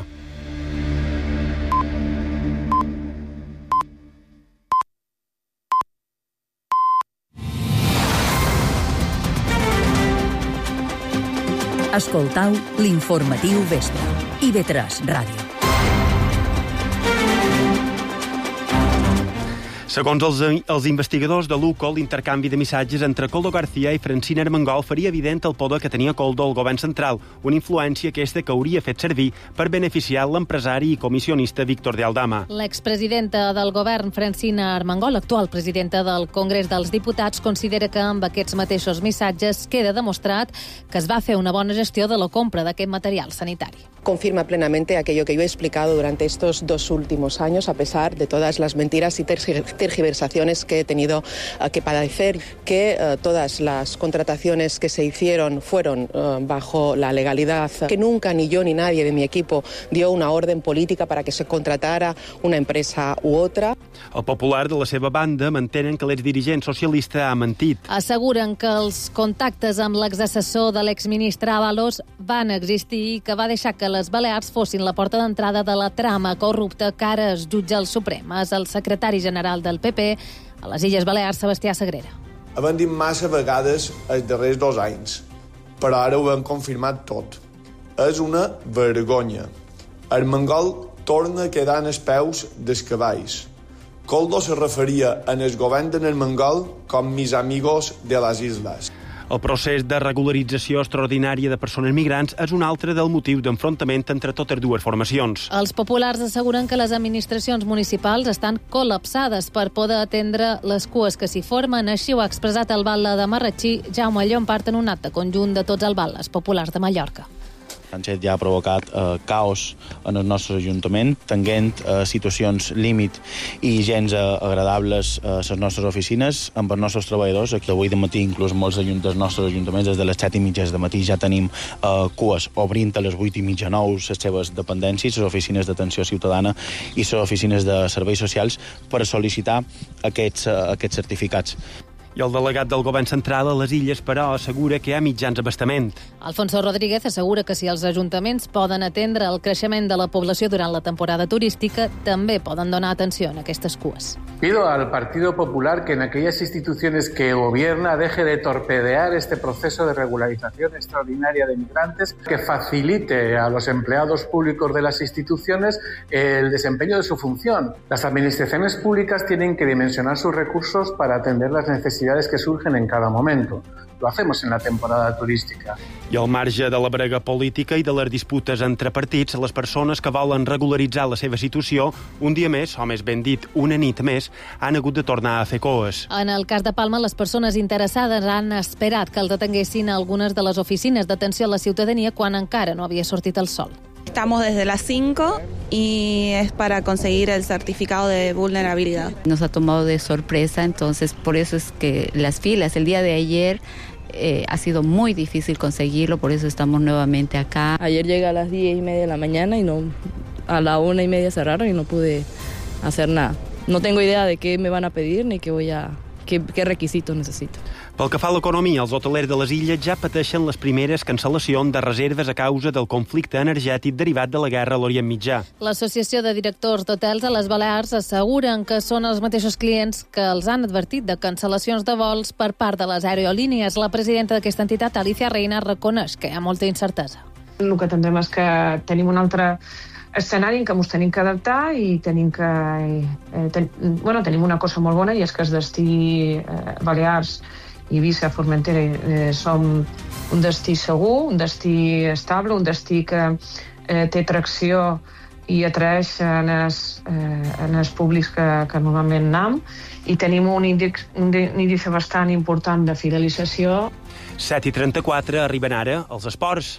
Escoltau l'informatiu vespre. IB3 Ràdio. Segons els investigadors de l'UCO, l'intercanvi de missatges entre Koldo García i Francina Armengol faria evident el poder que tenia Koldo al govern central, una influència aquesta que hauria fet servir per beneficiar l'empresari i comissionista Víctor de Aldama. L'expresidenta del govern, Francina Armengol, actual presidenta del Congrés dels Diputats, considera que amb aquests mateixos missatges queda demostrat que es va fer una bona gestió de la compra d'aquest material sanitari. Confirma plenamente aquello que yo he explicado durante estos 2 últimos años, a pesar de todas las mentiras y tergiversaciones que he tenido que padecer, que todas las contrataciones que se hicieron fueron bajo la legalidad, que nunca ni yo ni nadie de mi equipo dio una orden política para que se contratara una empresa u otra. El Popular, de la seva banda, mantenen que l'exdirigent socialista ha mentit. Asseguren que els contactes amb l'exassessor de l'exministre Ábalos van existir i que va deixar que les Balears fossin la porta d'entrada de la trama corrupta que ara es jutja al Suprem. És el secretari general del PP a les Illes Balears, Sebastià Sagrera. Hem dit massa vegades els darrers 2 anys, però ara ho hem confirmat tot. És una vergonya. Armengol torna a quedar en els peus dels cavalls. Koldo se referia en el govern d'Armengol com mis amigos de les isles. El procés de regularització extraordinària de persones migrants és un altre del motiu d'enfrontament entre totes dues formacions. Els populars asseguren que les administracions municipals estan col·lapsades per poder atendre les cues que s'hi formen. Així ho ha expressat el batlle de Marratxí, Jaume Llompart, en un acte conjunt de tots els batlles populars de Mallorca. Sánchez ja ha provocat caos en el nostre ajuntament, tenint situacions límit i gens agradables a les nostres oficines, amb els nostres treballadors. Aquí avui de matí, inclús molts dels nostres ajuntaments, des de les 7:30 de matí ja tenim cues obrint a les 8:30, 9, les seves dependències, les oficines d'atenció ciutadana i les oficines de serveis socials per sol·licitar aquests certificats. I el delegat del govern central a les Illes, però, assegura que hi ha mitjans d'abastament. Alfonso Rodríguez assegura que si els ajuntaments poden atendre el creixement de la població durant la temporada turística, també poden donar atenció a aquestes cues. Pido al Partido Popular que en aquellas instituciones que gobierna deje de torpedear este proceso de regularización extraordinaria de migrantes, que facilite a los empleados públicos de las instituciones el desempeño de su función. Las administraciones públicas tienen que dimensionar sus recursos para atender las necesidades que surgen en cada momento. Lo hacemos en la temporada turística. I al marge de la brega política i de les disputes entre partits, les persones que volen regularitzar la seva situació, un dia més, o més ben dit, una nit més, han hagut de tornar a fer coes. En el cas de Palma, les persones interessades han esperat que els atenguessin a algunes de les oficines d'atenció a la ciutadania quan encara no havia sortit el sol. Estamos desde las 5 y es para conseguir el certificado de vulnerabilidad. Nos ha tomado de sorpresa, entonces por eso es que las filas, el día de ayer ha sido muy difícil conseguirlo, por eso estamos nuevamente acá. Ayer llegué a las 10:30 de la mañana y a la 1:30 cerraron y no pude hacer nada. No tengo idea de qué me van a pedir ni qué requisitos necesito. Pel que fa a l'economia, els hotelers de les Illes ja pateixen les primeres cancel·lacions de reserves a causa del conflicte energètic derivat de la guerra a l'Orient Mitjà. L'Associació de Directors d'Hotels a les Balears asseguren que són els mateixos clients que els han advertit de cancel·lacions de vols per part de les aerolínies. La presidenta d'aquesta entitat, Alicia Reina, reconeix que hi ha molta incertesa. El que tindrem és que tenim un altre escenari en què ens tenim que adaptar i tenim una cosa molt bona, i és que el destí Balears, Eivissa, Formentera, som un destí segur, un destí estable, un destí que té tracció i atraeix en els públics que normalment anem, i tenim un índice bastant important de fidelització. 7:34, arriben ara els esports.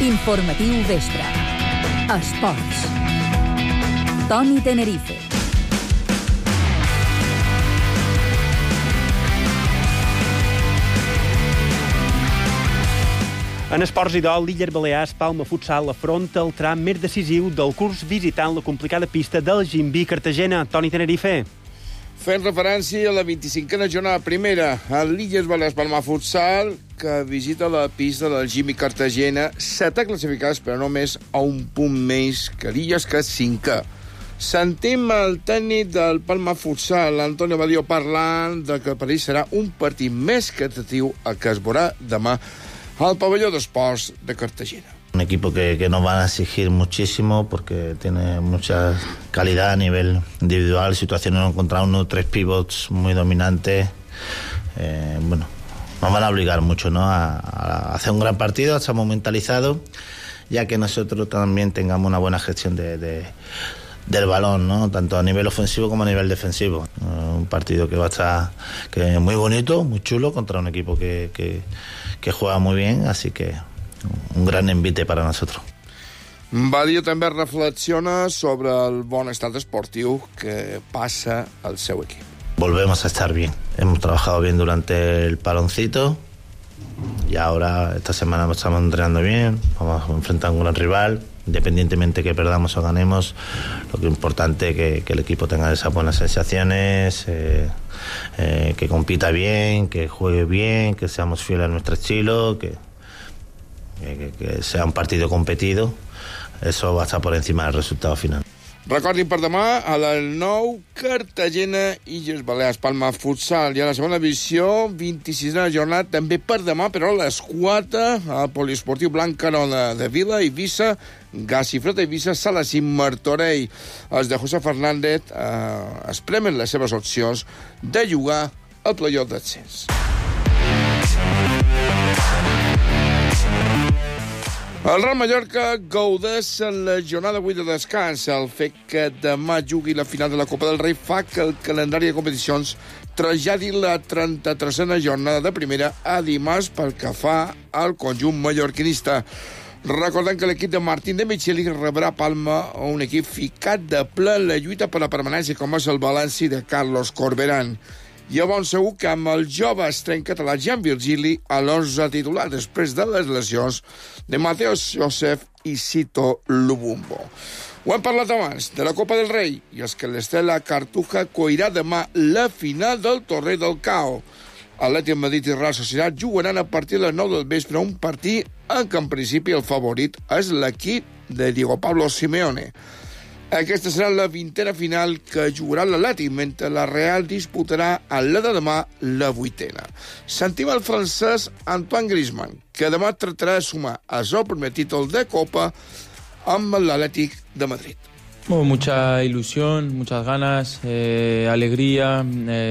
Informatiu vespre. Esports. Toni Tenerife. En esports i dol, l'Illes Balears Palma Futsal afronta el tram més decisiu del curs visitant la complicada pista del Gimbí Cartagena. Toni Tenerife. Fent referència a la 25a jornada primera, a l'Illes Balears Palma Futsal, que visita la pista del Gimbí Cartagena, 7 classificats, però només a un punt més que l'Illes, que és 5è. Sentim el tècnic del Palma Futsal, Antonio Badio, parlant de que per ell serà un partit més que atractiu el que es veurà demà al pabelló d'esports de Cartagena. Un equipo que nos va a exigir muchísimo porque tiene mucha calidad a nivel individual, situaciones contra uno, 3 pivots muy dominantes. Bueno, nos van a obligar mucho, ¿no?, a hacer un gran partido. Estamos mentalizados, ya que nosotros también tengamos una buena gestión del balón, ¿no?, tanto a nivel ofensivo como a nivel defensivo. Un partido que va a estar muy bonito, muy chulo, contra un equipo que juega muy bien, así que un gran envite para nosotros. Badio també reflexiona sobre el bon estat esportiu que passa al seu equip. Volvemos a estar bien. Hemos trabajado bien durante el paloncito y ahora esta semana estamos entrenando bien. Vamos a enfrentar a un gran rival. Independientemente que perdamos o ganemos, lo que es importante es que el equipo tenga esas buenas sensaciones, que compita bien, que juegue bien, que seamos fieles a nuestro estilo, que sea un partido competido. Eso va a estar por encima del resultado final. Recordin per demà a les 9, Cartagena, Illes Balears Palma Futsal. I a la segona divisió, 26a jornada, també per demà, però a les 4, al Poliesportiu Blanquerona de Vila, Eivissa, Gacifreta, Eivissa, Salacín, Martorell. Els de José Fernández es premen les seves opcions de jugar al playoff d'ascens. El Real Mallorca gaudeix en la jornada 8 de descans. El fet que demà jugui la final de la Copa del Rei fa que el calendari de competicions traslladi la 33a jornada de primera a dimarts pel que fa al conjunt mallorquinista. Recordem que l'equip de Martín de Micheli rebrà Palma, un equip ficat de ple en la lluita per la permanència, com és el València de Carlos Corberán. I a bon segur que amb el jove estrany català Jan Virgili a l'11 titular després de les lesions de Mateo Josef i Sito Lubumbo. Ho hem parlat abans, de la Copa del Rei, i és que l'Estela Cartuja coirà demà la final del Torneig del Cao. Atlètic Madrid i Real Societat jugaran a partir de les 9 del vespre un partit en què en principi el favorit és l'equip de Diego Pablo Simeone. Aquesta serà la 20a final que jugarà l'Atlètic, mentre la Real disputarà a la de demà la 8a. Sentim el francès Antoine Griezmann, que demà tratarà de sumar el seu primer títol de Copa amb l'Atlètic de Madrid. Mucha ilusión, muchas ganas, alegría,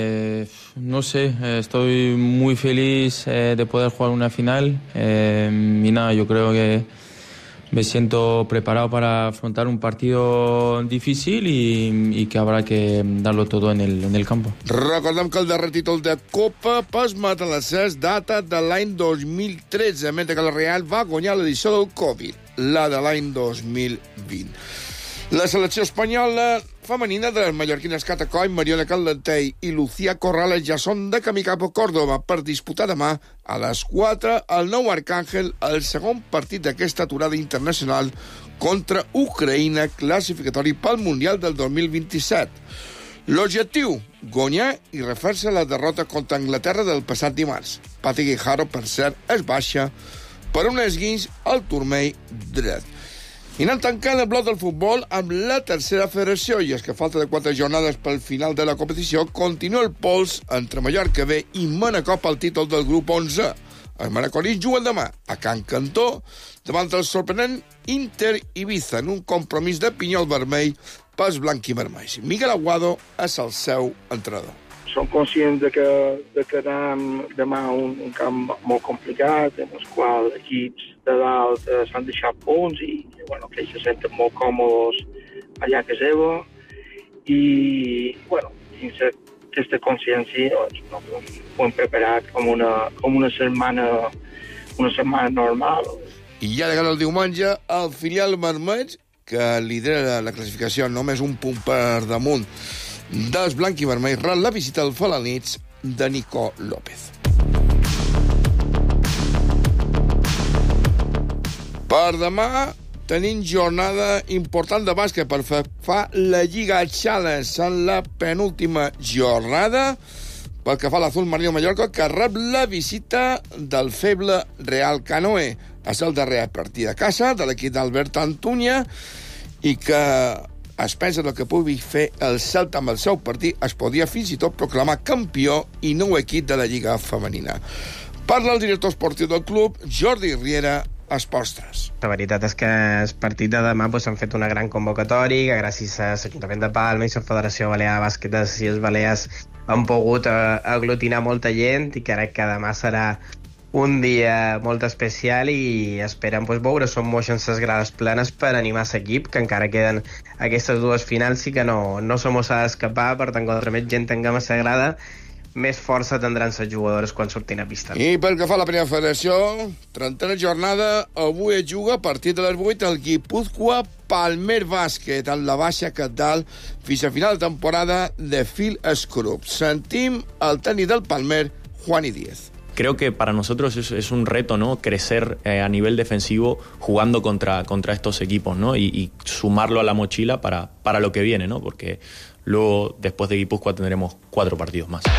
no sé, estoy muy feliz de poder jugar una final y nada, yo creo que me siento preparado para afrontar un partido difícil y que habrá que darlo todo en el campo. Recordem que el darrer títol de Copa Pasmat a l'ascens data de l'any 2013, mentre que la Real va guanyar l'edició del Covid, la de l'any 2020. La selecció espanyola femenina de les mallorquines Cata Coll, Mariona Caldentei i Lucía Corrales ja són de camí cap a Córdoba per disputar demà a les 4 al Nou Arcàngel el segon partit d'aquesta aturada internacional contra Ucraïna, classificatori pel Mundial del 2027. L'objectiu, guanyar i refer-se la derrota contra Anglaterra del passat dimarts. Pati Guijarro, per cert, es baixa per un esguinç al turmell dret. I anem tancant el bloc del futbol amb la tercera federació, i és que falta de 4 jornades pel final de la competició continua el pols entre Mallorca B i Manacor pel títol del grup 11. Els manacorins juguen demà a Can Cantó davant el sorprenent Inter Ibiza en un compromís de pinyol vermell pels blanc-i-vermells. Miguel Aguado és el seu entrenador. Som conscients de que anem demà a un camp molt complicat, en el qual equips de dalt s'han deixat punts i que se senten molt còmodes allà a casa seva. I, dins aquesta consciència, ho hem preparat com una setmana normal. I ja de cara al diumenge, el filial vermell, que lidera la classificació només un punt per damunt dels blanc i vermell, ran la visita al Felanitx de Nico López. Per demà tenim jornada important de bàsquet per fa la Lliga Challenge en la penúltima jornada pel que fa a l'Azul Marino Mallorca, que rep la visita del feble Real Canoe. És el darrer partit de casa de l'equip d'Albert Antuña i que es pensa que pugui fer el Celta amb el seu partit, es podria fins i tot proclamar campió i nou equip de la Lliga Femenina. Parla el director esportiu del club, Jordi Riera, Esports. La veritat és que el partit de demà s'han fet una gran convocatòria, que gràcies a l'Ajuntament de Palma i la Federació Balear de Bàsquet de les Illes Balears han pogut aglutinar molta gent i crec que demà serà un dia molt especial i esperem veure som moixen les grades plenes per animar l'equip, que encara queden aquestes dues finals i que no se mos ha d'escapar, per tant, contra més gent tinguem a la grada, més força tindran les jugadores quan surtin a pista. I pel que fa a la primera federació, 30a jornada, avui es juga a partir de les 8 el Guipúzcoa Palmer Bàsquet, en la baixa Catdal, fins a final de temporada de Phil Scrub. Sentim el tècnic del Palmer, Juani Díez. Creo que para nosotros es un reto, ¿no? Crecer a nivel defensivo jugando contra estos equipos, ¿no? Y sumarlo a la mochila para lo que viene, ¿no? Porque luego, después de Guipúzcoa, tendremos 4 partidos más.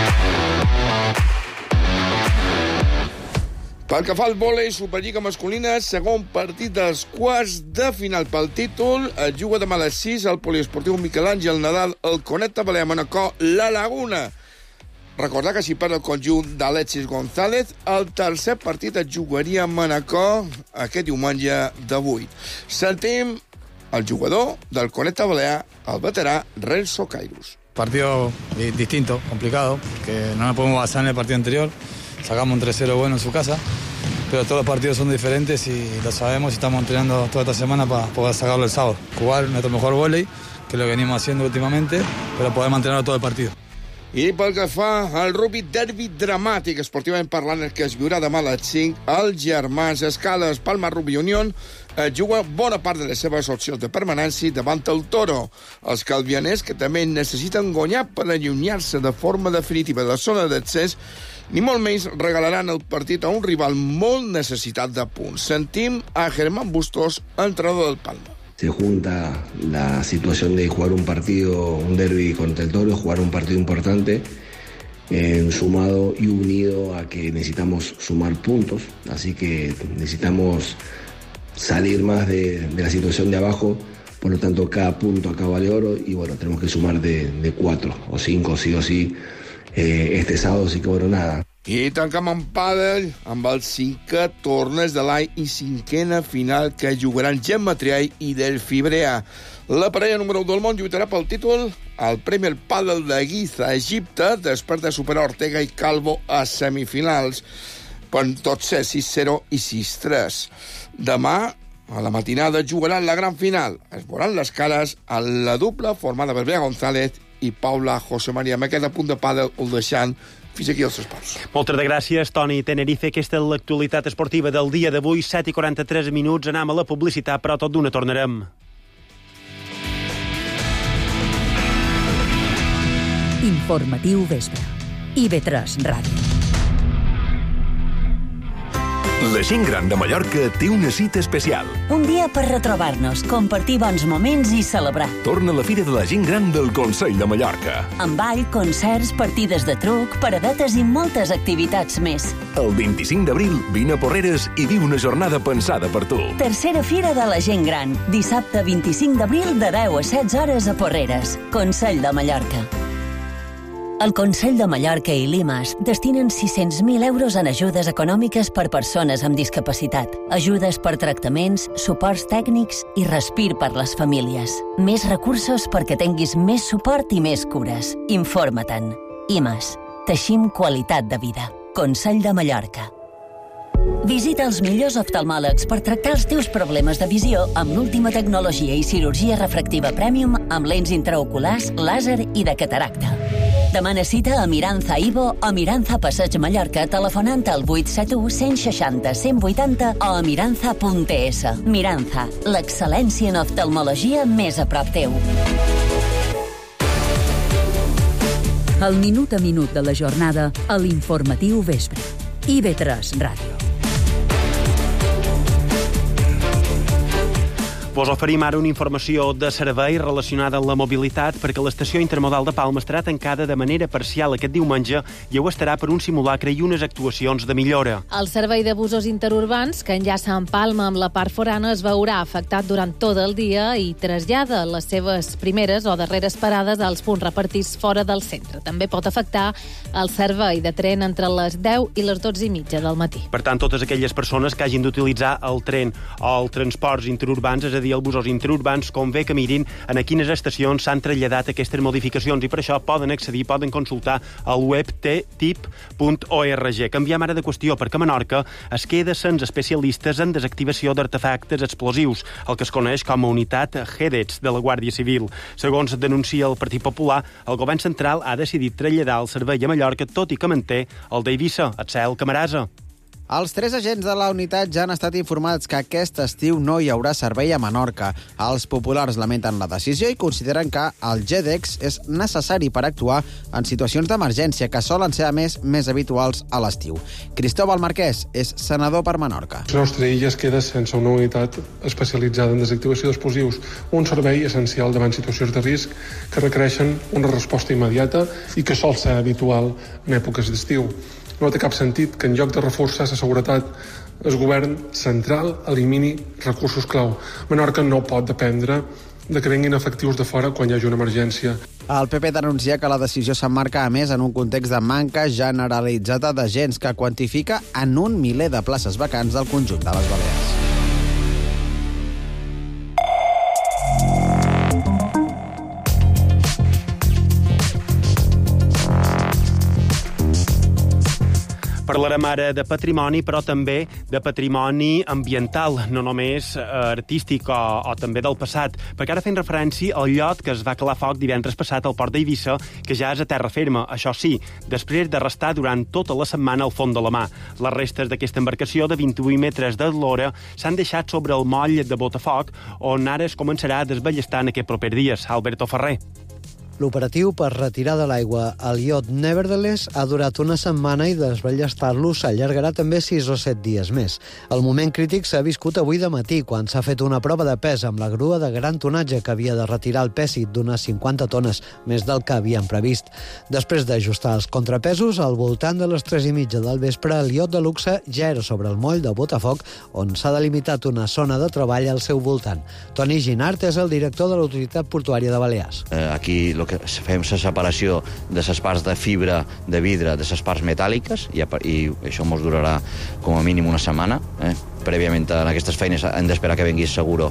Pel que fa al vòlei, Superliga masculina, segon partit dels quarts de final pel títol. Es juga demà a les 6 al poliesportiu Miquel Àngel Nadal, el Conecta Balear Manacor, La Laguna. Recordar que si perd el conjunt d'Alexis González, el tercer partit es jugaria a Manacor aquest diumenge d'avui. Sentim el jugador del Conecta Balear, el veterà Renzo Cairus. Partido distinto, complicado, que no nos podemos basar en el partido anterior. Sacamos un 3-0 bueno en su casa, pero todos los partidos son diferentes y lo sabemos y estamos entrenando toda esta semana para poder sacarlo el sábado. Jugar nuestro mejor vóley, que es lo que venimos haciendo últimamente, pero poder mantenerlo todo el partido. I pel que fa al rugby, derbi dramàtic, esportivament parlant, el que es viurà demà a les 5, el Germans Escales Palma Rugby Union juga bona part de les seves opcions de permanència davant el Toro. Els calvianers, que també necessiten guanyar per allunyar-se de forma definitiva de la zona d'accés, ni molt menys regalaran el partit a un rival molt necessitat de punts. Sentim a Germán Bustos, entrenador del Palma. Se junta la situación de jugar un partido, un derbi contra el Toro, jugar un partido importante, sumado y unido a que necesitamos sumar puntos, así que necesitamos salir más de la situación de abajo, por lo tanto cada punto acá vale oro y bueno, tenemos que sumar de 4 o 5 sí o sí este sábado, así que bueno, nada. I tancam en pàdel amb el 5è torneig de l'any i 5a final que jugaran Gemma Triay i Delphi Brea. La parella número 1 del món lluitarà pel títol al Premi al Pàdel de Giza, Egipte, després de superar Ortega i Calvo a semifinals, per tot ser 6-0 i 6-3. Demà, a la matinada, jugaran la gran final. Es veuran les cares a la dupla formada per Bea González i Paula José María. Amb aquest apunt de pàdel el deixant fins aquí els esports. Moltes gràcies, Toni Tenerife. Aquesta és l'actualitat esportiva del dia d'avui, 7:43 minuts. Anem a la publicitat, però tot d'una tornarem. Informatiu Vespre. IB3 Ràdio. La gent gran de Mallorca té una cita especial. Un dia per retrobar-nos, compartir bons moments i celebrar. Torna la Fira de la Gent Gran del Consell de Mallorca. Amb ball, concerts, partides de truc, paradetes i moltes activitats més. El 25 d'abril, vine a Porreres i viu una jornada pensada per tu. Tercera Fira de la Gent Gran. Dissabte 25 d'abril de 10 a 16 hores a Porreres. Consell de Mallorca. El Consell de Mallorca i l'IMAS destinen 600.000 euros en ajudes econòmiques per persones amb discapacitat, ajudes per tractaments, suports tècnics i respir per les famílies. Més recursos perquè tinguis més suport i més cures. Informa-te'n. IMAS. Teixim qualitat de vida. Consell de Mallorca. Visita els millors oftalmòlegs per tractar els teus problemes de visió amb l'última tecnologia i cirurgia refractiva Premium amb lents intraoculars, làser i de cataracta. Demana cita a Miranza Ivo o Miranza Passeig Mallorca telefonant al 871 160 180 o a miranza.es. Miranza, l'excel·lència en oftalmologia més a prop teu. El minut a minut de la jornada a l'Informatiu Vespre. IB3 Ràdio. Vos oferim ara una informació de servei relacionada amb la mobilitat perquè l'estació intermodal de Palma estarà tancada de manera parcial aquest diumenge i ho estarà per un simulacre i unes actuacions de millora. El servei de busos interurbans que enllaça en Palma amb la part forana es veurà afectat durant tot el dia i trasllada les seves primeres o darreres parades als punts repartits fora del centre. També pot afectar el servei de tren entre les 10 i les 12:30 del matí. Per tant, totes aquelles persones que hagin d'utilitzar el tren o els transports interurbans, és a dir, els busos interurbans, convé que mirin en a quines estacions s'han traslladat aquestes modificacions i per això poden accedir, poden consultar al web ttip.org. Canviem ara de qüestió perquè Menorca es queda sense especialistes en desactivació d'artefactes explosius, el que es coneix com a unitat GEDETS de la Guàrdia Civil. Segons denuncia el Partit Popular, el govern central ha decidit traslladar el servei a Mallorca, tot i que manté el d'Eivissa, Atzel Camarasa. Els 3 agents de la unitat ja han estat informats que aquest estiu no hi haurà servei a Menorca. Els populars lamenten la decisió i consideren que el GEDEX és necessari per actuar en situacions d'emergència que solen ser, a més habituals a l'estiu. Cristóbal Marquès és senador per Menorca. La nostra illa es queda sense una unitat especialitzada en desactivació d'explosius, un servei essencial davant situacions de risc que requereixen una resposta immediata i que sol ser habitual en èpoques d'estiu. No té cap sentit que en lloc de reforçar la seguretat el govern central elimini recursos clau. Menorca no pot dependre de que venguin efectius de fora quan hi hagi una emergència. El PP denuncia que la decisió s'emmarca, a més, en un context de manca generalitzada d'agents que quantifica en 1 miler de places vacants del conjunt de les Balears. Parlarem ara de patrimoni, però també de patrimoni ambiental, no només artístic o també del passat, perquè ara fem referència al llot que es va calar foc divendres passat al port d'Eivissa, que ja és a terra ferma, això sí, després de restar durant tota la setmana al fons de la mà. Les restes d'aquesta embarcació de 28 metres d'eslora s'han deixat sobre el moll de Botafoc, on ara es començarà a desballestar en aquest proper dies. Alberto Ferrer. L'operatiu per retirar de l'aigua el iot Nevertheless ha durat una setmana i desballestar-lo s'allargarà també 6 o 7 dies més. El moment crític s'ha viscut avui de matí, quan s'ha fet una prova de pes amb la grua de gran tonatge que havia de retirar el pèssit d'unes 50 tones, més del que havien previst. Després d'ajustar els contrapesos, al voltant de les 3:30 del vespre, el iot de luxe ja era sobre el moll de Botafoc, on s'ha delimitat una zona de treball al seu voltant. Toni Ginart és el director de l'Autoritat Portuària de Balears. Aquí que fem la separació de les parts de fibra de vidre de les parts metàl·liques i això ens durarà com a mínim una setmana. Prèviament en aquestes feines hem d'esperar que vengui el seguro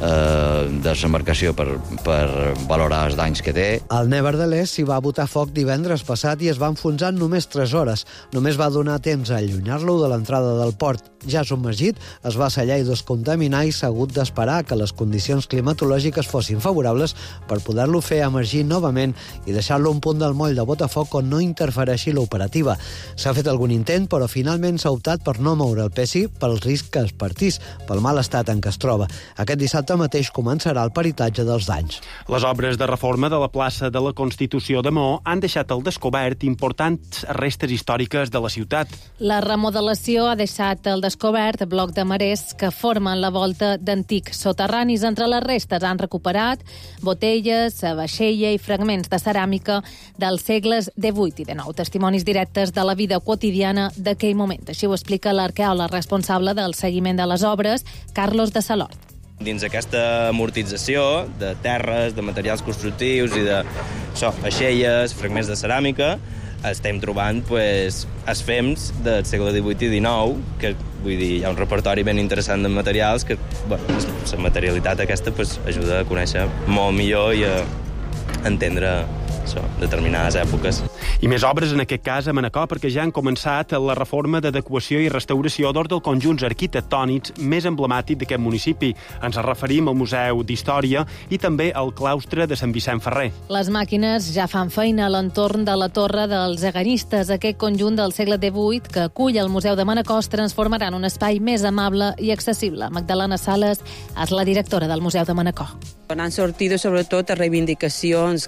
de l'embarcació per valorar els danys que té. El Nevertheless s'hi va botar foc divendres passat i es va enfonsar en només 3 hores. Només va donar temps a allunyar-lo de l'entrada del port. Ja submergit, es va sellar i descontaminar i s'ha hagut d'esperar que les condicions climatològiques fossin favorables per poder-lo fer emergir novament i deixar-lo a un punt del moll de Botafoc on no interfereixi l'operativa. S'ha fet algun intent, però finalment s'ha optat per no moure el pesi pel risc que es partís, pel mal estat en què es troba. Aquest dissabte mateix començarà el peritatge dels danys. Les obres de reforma de la plaça de la Constitució de Maó han deixat al descobert importants restes històriques de la ciutat. La remodelació ha deixat al descobert bloc de marès que formen la volta d'antics soterranis. Entre les restes han recuperat botelles, vaixella i fragments de ceràmica dels segles XVIII i XIX, testimonis directes de la vida quotidiana d'aquell moment. Així ho explica l'arqueòleg responsable del seguiment de les obres, Carlos de Salort. Dins aquesta amortització de terres, de materials constructius i de vaixelles, fragments de ceràmica, estem trobant els fems del segle XVIII i XIX, que vull dir, hi ha un repertori ben interessant de materials que la materialitat aquesta ajuda a conèixer molt millor i a entendre determinades èpoques. I més obres, en aquest cas, a Manacor, perquè ja han començat la reforma d'adequació i restauració d'or dels conjunts arquitectònics més emblemàtic d'aquest municipi. Ens referim al Museu d'Història i també al claustre de Sant Vicent Ferrer. Les màquines ja fan feina a l'entorn de la Torre dels Eganistes. Aquest conjunt del segle XVIII que acull el Museu de Manacor es transformarà en un espai més amable i accessible. Magdalena Sales és la directora del Museu de Manacor. Han sortit sobretot a reivindicacions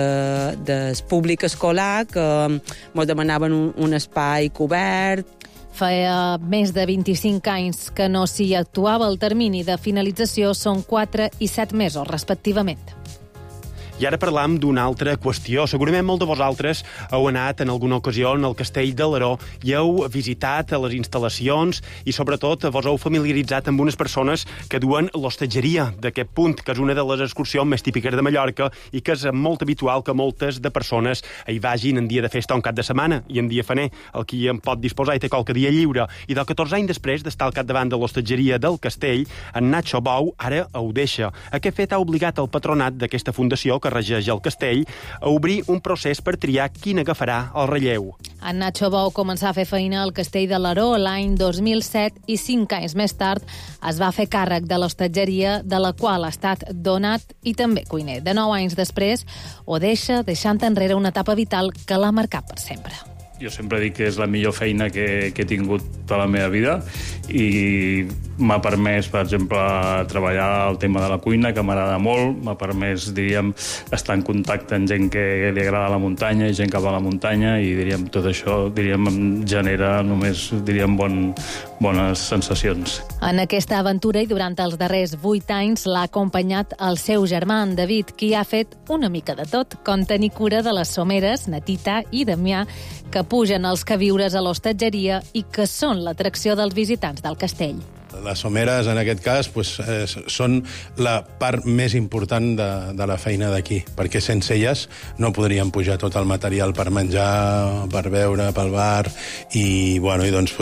del públic escolar que ens demanaven un espai cobert. Feia més de 25 anys que no s'hi actuava. El termini de finalització són 4 i 7 mesos, respectivament. I ara parlam d'una altra qüestió. Segurament molt de vosaltres heu anat en alguna ocasió al Castell de l'Aró i heu visitat les instal·lacions i, sobretot, vos heu familiaritzat amb unes persones que duen l'hostatgeria d'aquest punt, que és una de les excursions més típiques de Mallorca i que és molt habitual que moltes de persones hi vagin en dia de festa o en cap de setmana i en dia faner. El qui en pot disposar i té qualque dia lliure. I de 14 anys després d'estar al capdavant de l'hostatgeria del Castell, en Nacho Bou ara ho deixa. Aquest fet ha obligat el patronat d'aquesta fundació, que regeix el castell, a obrir un procés per triar quin agafarà el relleu. En Nacho Bou començà a fer feina al Castell de l'Aró l'any 2007 i 5 anys més tard es va fer càrrec de l'hostatgeria, de la qual ha estat donat i també cuiner. De 9 anys després ho deixa, deixant enrere una etapa vital que l'ha marcat per sempre. Jo sempre dic que és la millor feina que he tingut tota la meva vida i m'ha permès, per exemple, treballar el tema de la cuina, que m'agrada molt, m'ha permès, diríem, estar en contacte amb gent que li agrada la muntanya i gent que va a la muntanya i, diríem, tot això, diríem, em genera només, diríem, bones sensacions. En aquesta aventura i durant els darrers 8 anys l'ha acompanyat el seu germà, en David, qui ha fet una mica de tot, com tenir cura de les someres, na Tita i Damià, que pugen als queviures a l'hostatgeria i que són l'atracció dels visitants del castell. Les someres, en aquest cas, són la part més important de la feina d'aquí, perquè sense elles no podríem pujar tot el material per menjar, per beure, pel bar, i doncs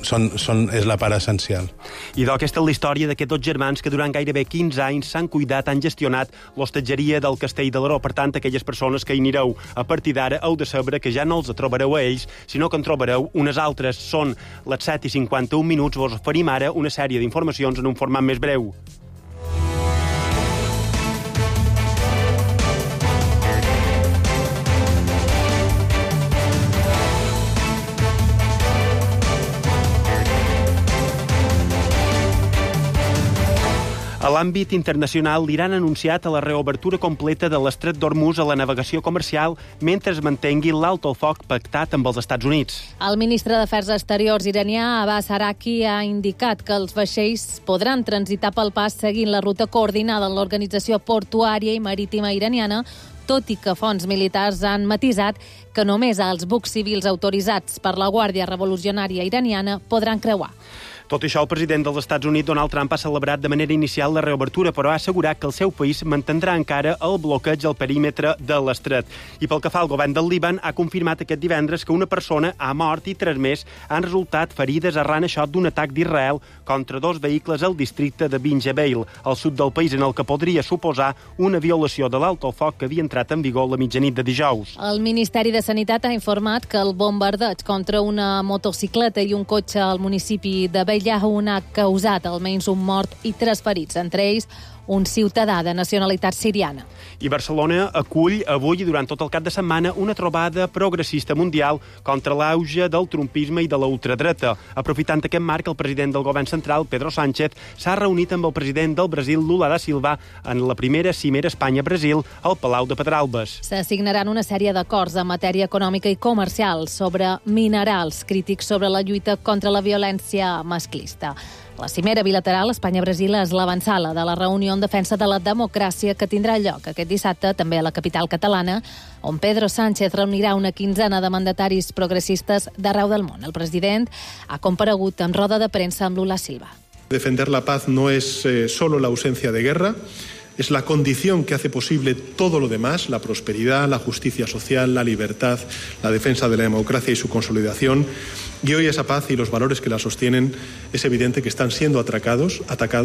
és la part essencial. I aquesta és la història d'aquests dos germans que durant gairebé 15 anys s'han cuidat, han gestionat l'hostatgeria del Castell de l'Aró. Per tant, aquelles persones que hi anireu a partir d'ara heu de saber que ja no els trobareu a ells, sinó que en trobareu unes altres. Són les 7:51 minuts, vos oferim ara una sèrie d'informacions en un format més breu. A l'àmbit internacional, l'Iran ha anunciat la reobertura completa de l'estret d'Hormuz a la navegació comercial mentre es mantengui l'alto el foc pactat amb els Estats Units. El ministre d'Afers Exteriors iranià, Abbas Araqi, ha indicat que els vaixells podran transitar pel pas seguint la ruta coordinada en l'Organització Portuària i Marítima Iraniana, tot i que fonts militars han matisat que només els bucs civils autoritzats per la Guàrdia Revolucionària Iraniana podran creuar. Tot això, el president dels Estats Units, Donald Trump, ha celebrat de manera inicial la reobertura, però ha assegurat que el seu país mantindrà encara el bloqueig al perímetre de l'estret. I pel que fa al govern del Líban, ha confirmat aquest divendres que una persona ha mort i 3 més han resultat ferides arran això d'un atac d'Israel contra 2 vehicles al districte de Bin Jebeil, al sud del país, en el que podria suposar una violació de l'alto foc que havia entrat en vigor la mitjanit de dijous. El Ministeri de Sanitat ha informat que el bombardeig contra una motocicleta i un cotxe al municipi de Beylahoun ha causat almenys un mort i 3 ferits, entre ells un ciutadà de nacionalitat siriana. I Barcelona acull avui i durant tot el cap de setmana una trobada progressista mundial contra l'auge del trumpisme i de la ultradreta. Aprofitant aquest marc, el president del govern central, Pedro Sánchez, s'ha reunit amb el president del Brasil, Lula da Silva, en la primera cimera Espanya-Brasil al Palau de Pedralbes. S'assignaran una sèrie d'acords en matèria econòmica i comercial sobre minerals, crítics sobre la lluita contra la violència masclista. La cimera bilateral Espanya-Brasil és l'avantsala de la reunió en defensa de la democràcia que tindrà lloc aquest dissabte també a la capital catalana, on Pedro Sánchez reunirà una quinzena de mandataris progressistes d'arreu del món. El president ha comparegut en roda de premsa amb Lula Silva. Defender la paz no es solo la ausencia de guerra, es la condición que hace posible todo lo demás, la prosperidad, la justicia social, la libertad, la defensa de la democracia y su consolidación. Y hoy esa paz y los valores que la sostienen es evidente que están siendo atacados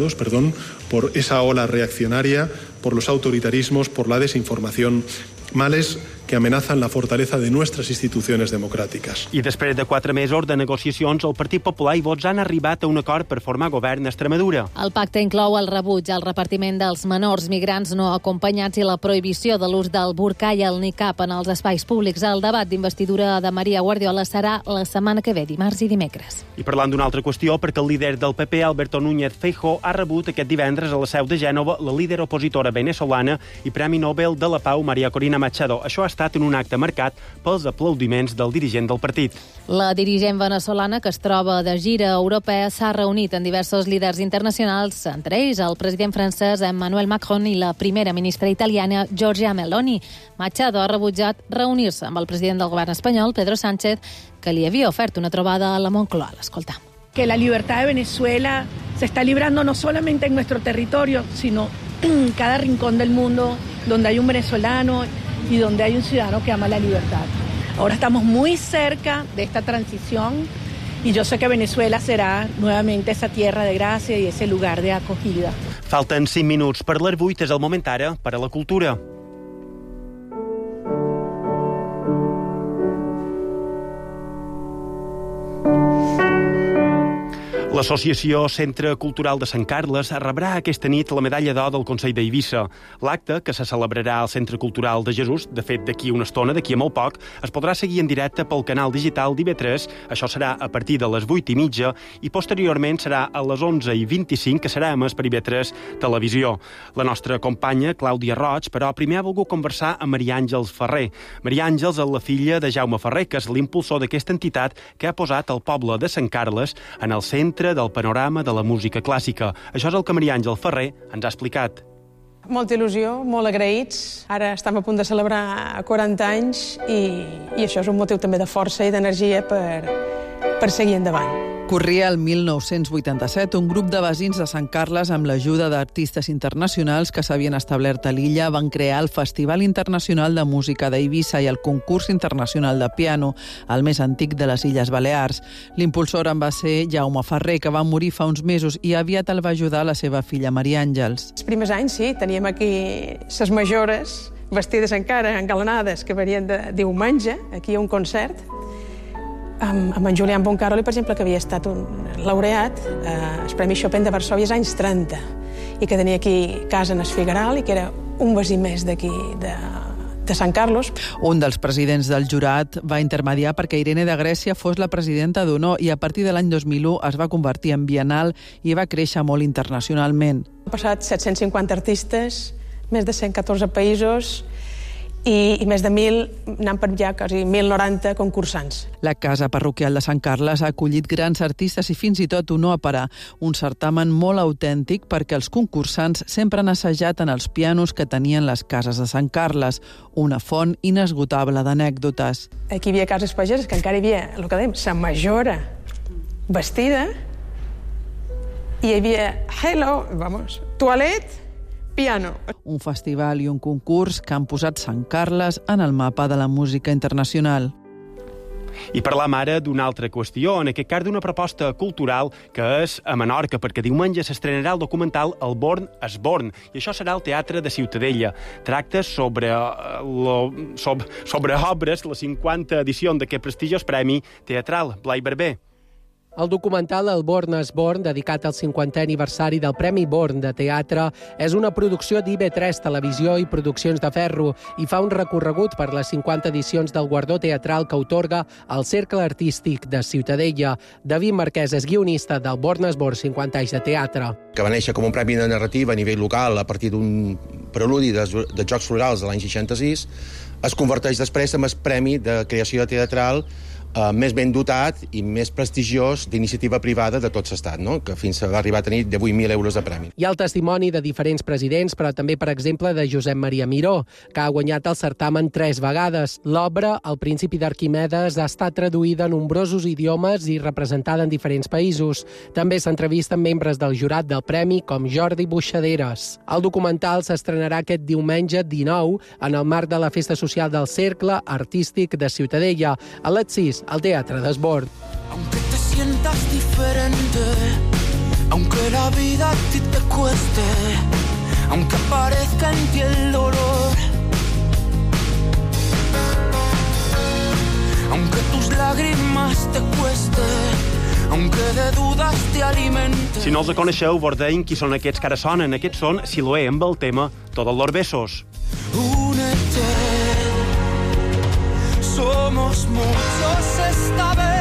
por esa ola reaccionaria, por los autoritarismos, por la desinformación, males que amenazan la fortaleza de nuestras instituciones democráticas. I després de 4 mesos de negociacions, el Partit Popular i Vox han arribat a un acord per formar govern a Extremadura. El pacte inclou el rebuig al repartiment dels menors migrants no acompanyats i la prohibició de l'ús del burca i el niqab en els espais públics. El debat d'investidura de Maria Guardiola serà la setmana que ve, dimarts i dimecres. I parlant d'una altra qüestió, perquè el líder del PP, Alberto Núñez Feijóo, ha rebut aquest divendres a la seu de Gènova la líder opositora venezolana i Premi Nobel de la Pau, Maria Corina Machado. Això ha estat en un acte marcat pels aplaudiments del dirigent del partit. La dirigent venezolana, que es troba de gira europea, s'ha reunit amb diversos líders internacionals, entre ells el president francès Emmanuel Macron i la primera ministra italiana Giorgia Meloni. Machado ha rebutjat reunir-se amb el president del govern espanyol, Pedro Sánchez, que li havia ofert una trobada a la Moncloa. L'escoltam. Que la libertad de Venezuela se está librando no solamente en nuestro territorio, sino en cada rincón del mundo donde hay un venezolano y donde hay un ciudadano que ama la libertad. Ahora estamos muy cerca de esta transición y yo sé que Venezuela será nuevamente esa tierra de gracia y ese lugar de acogida. Falten 5 minuts per les 8, és el moment ara per a la cultura. L'Associació Centre Cultural de Sant Carles rebrà aquesta nit la medalla d'or del Consell d'Eivissa. L'acte, que se celebrarà al Centre Cultural de Jesús, de fet d'aquí una estona, d'aquí a molt poc, es podrà seguir en directe pel canal digital d'IV3. Això serà a partir de les 8:30 i posteriorment serà a les 11:25, que serà emès per IV3 Televisió. La nostra companya, Clàudia Roig, però primer ha volgut conversar amb Maria Àngels Ferrer. Maria Àngels és la filla de Jaume Ferrer, que és l'impulsor d'aquesta entitat que ha posat el poble de Sant Carles en el centre del panorama de la música clàssica. Això és el que Maria Àngels Ferrer ens ha explicat. Molta il·lusió, molt agraïts. Ara estem a punt de celebrar 40 anys i això és un motiu també de força i d'energia per seguir endavant. Corria el 1987. Un grup de veïns de Sant Carles, amb l'ajuda d'artistes internacionals que s'havien establert a l'illa, van crear el Festival Internacional de Música d'Eivissa i el Concurs Internacional de Piano, el més antic de les Illes Balears. L'impulsor en va ser Jaume Ferrer, que va morir fa uns mesos, i aviat el va ajudar la seva filla Maria Àngels. Els primers anys, sí, teníem aquí ses majores, vestides encara, engalanades, que venien de diumenge, aquí a un concert, amb en Julián Boncaroli, per exemple, que havia estat un laureat al Premi Chopin de Varsòvia als anys 30 i que tenia aquí casa en el Figueral i que era un veí més d'aquí de Sant Carlos. Un dels presidents del jurat va intermediar perquè Irene de Grècia fos la presidenta d'honor i a partir de l'any 2001 es va convertir en bienal i va créixer molt internacionalment. Han passat 750 artistes, més de 114 països i més de 1.000, anant per ja quasi 1.090 concursants. La Casa Parroquial de Sant Carles ha acollit grans artistes i fins i tot una òpera, un certamen molt autèntic perquè els concursants sempre han assajat en els pianos que tenien les cases de Sant Carles, una font inesgotable d'anècdotes. Aquí hi havia cases pageses que encara hi havia, el que dèiem, sa majora vestida i hi havia toilet, piano. Un festival i un concurs que han posat Sant Carles en el mapa de la música internacional. I parlam ara d'una altra qüestió, en aquest cas d'una proposta cultural que és a Menorca, perquè diumenge s'estrenarà el documental El Born és Born, i això serà al Teatre de Ciutadella. Tracta sobre obres, la 50 edició d'aquest prestigiós premi teatral. Blai Barber. El documental El Born és Born, dedicat al 50è aniversari del Premi Born de Teatre, és una producció d'IV3 Televisió i Produccions de Ferro i fa un recorregut per les 50 edicions del guardó teatral que otorga el Cercle Artístic de Ciutadella. David Marquès és guionista del Born és Born 50 anys de teatre. Que va néixer com un premi de narrativa a nivell local a partir d'un preludi de Jocs Florals de l'any 66, es converteix després en el premi de creació teatral més ben dotat i més prestigiós d'iniciativa privada de tot l'estat, no? Que fins va arribar a tenir 18.000 euros de premi. Hi ha el testimoni de diferents presidents, però també, per exemple, de Josep Maria Miró, que ha guanyat el certamen 3 vegades. L'obra, El Principi d'Arquimedes, ha estat traduïda a nombrosos idiomes i representada en diferents països. També s'entrevisten membres del jurat del premi, com Jordi Buixaderes. El documental s'estrenarà aquest diumenge 19 en el marc de la Festa Social del Cercle Artístic de Ciutadella, a les 6 al Teatre d'Esbord. Aunque te sientas diferente, aunque la vida a ti te cueste, aunque aparezca en ti el dolor, lágrimas te cueste, aunque de dudas te alimente. Si no els coneixeu, vos deim qui són aquests que ara sonen. Aquests són Siloé amb el tema Todos los besos. Únete, somos muchos esta vez.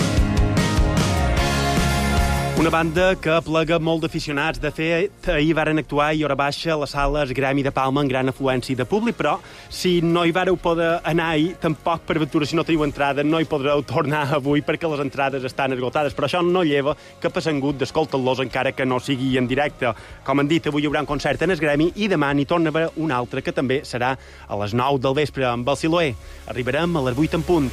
Una banda que aplega molt d'aficionats. De fet, ahir varen actuar i hora baixa a la sala Gremi de Palma amb gran afluència de públic, però si no hi vareu poder anar ahir, tampoc per aventura, si no teniu entrada, no hi podreu tornar avui perquè les entrades estan esgotades. Però això no lleva que passen gut d'escoltar-los encara que no sigui en directe. Com han dit, avui hi haurà un concert en el Gremi i demà n'hi torna a haver un altre que també serà a les 9 del vespre amb el Siloé. Arribarem a les 8 en punt.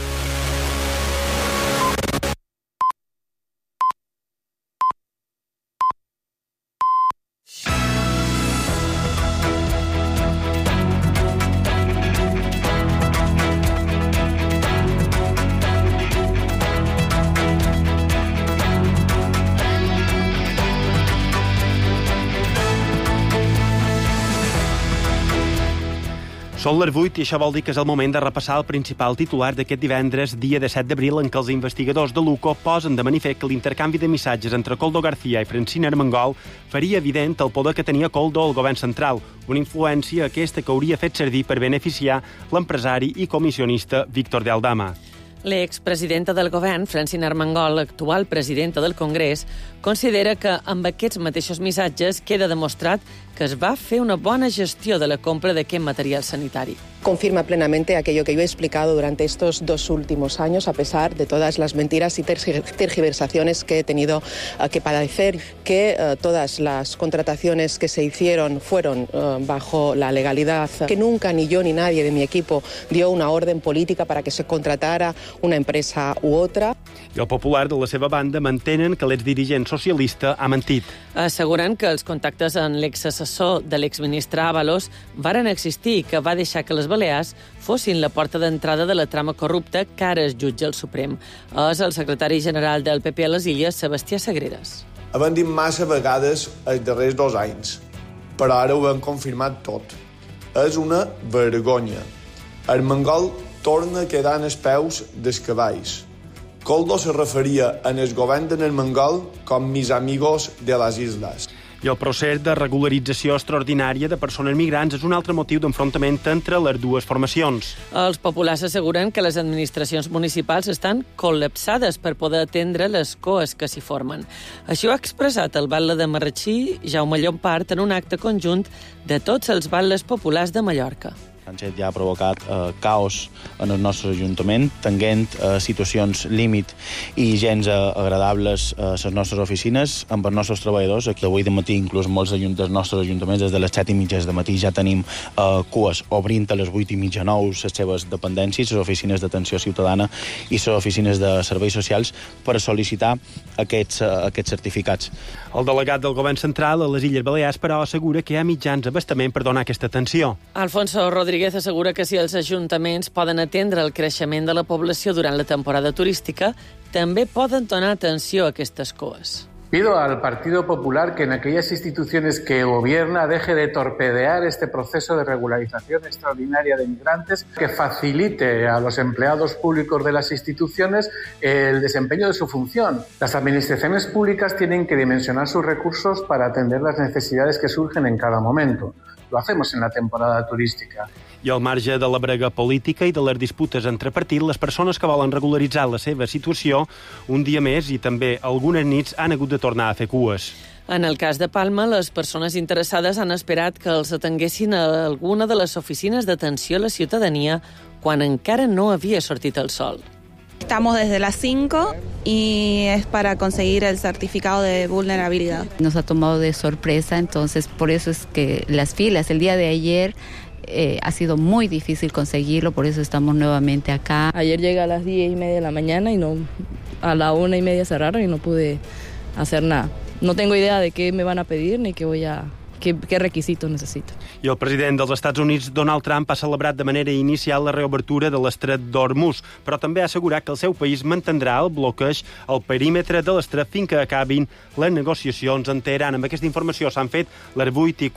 Són les 8 i això vol dir que és el moment de repassar el principal titular d'aquest divendres, dia 17 d'abril, en què els investigadors de l'UCO posen de manifest que l'intercanvi de missatges entre Koldo García i Francina Armengol faria evident el poder que tenia Koldo al govern central, una influència aquesta que hauria fet servir per beneficiar l'empresari i comissionista Víctor de Aldama. L'expresidenta del govern, Francina Armengol, actual presidenta del Congrés, considera que amb aquests mateixos missatges queda demostrat que es va fer una bona gestió de la compra d'aquest material sanitari. Confirma plenamente aquello que yo he explicado durante estos 2 últimos años, a pesar de todas las mentiras y tergiversaciones que he tenido que padecer, que todas las contrataciones que se hicieron fueron bajo la legalidad, que nunca ni yo ni nadie de mi equipo dio una orden política para que se contratara una empresa u otra. I el Popular, de la seva banda, mantenen que l'exdirigent socialista ha mentit. Asseguren que els contactes amb l'exassessor de l'exministre Ábalos varen existir i que va deixar que les Balears fossin la porta d'entrada de la trama corrupta que ara es jutja al Suprem. És el secretari general del PP a les Illes, Sebastià Sagreras. Hem dit massa vegades els darrers 2 anys, però ara ho hem confirmat tot. És una vergonya. Armengol torna a quedar en els peus dels cavalls. Koldo se referia en el govern d'Armengol com mis amigos de les isles. I el procés de regularització extraordinària de persones migrants és un altre motiu d'enfrontament entre les dues formacions. Els populars asseguren que les administracions municipals estan col·lapsades per poder atendre les coes que s'hi formen. Això ha expressat el batlle de Marratxí, Jaume Llompart, en un acte conjunt de tots els batlles populars de Mallorca. Sánchez ja ha provocat caos en el nostre ajuntament, tenint situacions límit i gens agradables a les nostres oficines, amb els nostres treballadors. Aquí avui de matí, inclús molts dels nostres ajuntaments, des de les 7:30 de matí ja tenim cues obrint a les 8:30, 9, les seves dependències, les oficines d'atenció ciutadana i les oficines de serveis socials per sol·licitar aquests certificats. El delegat del govern central a les Illes Balears, però, assegura que hi ha mitjans d'abastament per donar aquesta atenció. Alfonso Rodríguez assegura que si els ajuntaments poden atendre el creixement de la població durant la temporada turística, també poden donar atenció a aquestes coes. Pido al Partido Popular que en aquellas instituciones que gobierna deje de torpedear este proceso de regularización extraordinaria de migrantes, que facilite a los empleados públicos de las instituciones el desempeño de su función. Las administraciones públicas tienen que dimensionar sus recursos para atender las necesidades que surgen en cada momento. Lo hacemos en la temporada turística. I al marge de la brega política i de les disputes entre partits, les persones que volen regularitzar la seva situació un dia més i també algunes nits han hagut de tornar a fer cues. En el cas de Palma, les persones interessades han esperat que els atenguessin a alguna de les oficines d'atenció a la ciutadania quan encara no havia sortit el sol. Estamos desde las 5 y es para conseguir el certificado de vulnerabilidad. Nos ha tomado de sorpresa, entonces por eso es que las filas, el día de ayer ha sido muy difícil conseguirlo, por eso estamos nuevamente acá. Ayer llegué a las 10:30 de la mañana y a la 1:30 cerraron y no pude hacer nada. No tengo idea de qué me van a pedir ni qué requisitos necesito. I el president dels Estats Units, Donald Trump, ha celebrat de manera inicial la reobertura de l'estret d'Hormuz, però també ha assegurat que el seu país mantindrà el bloqueig al perímetre de l'estret fins que acabin les negociacions en Teheran. Amb aquesta informació s'han fet les 8:04.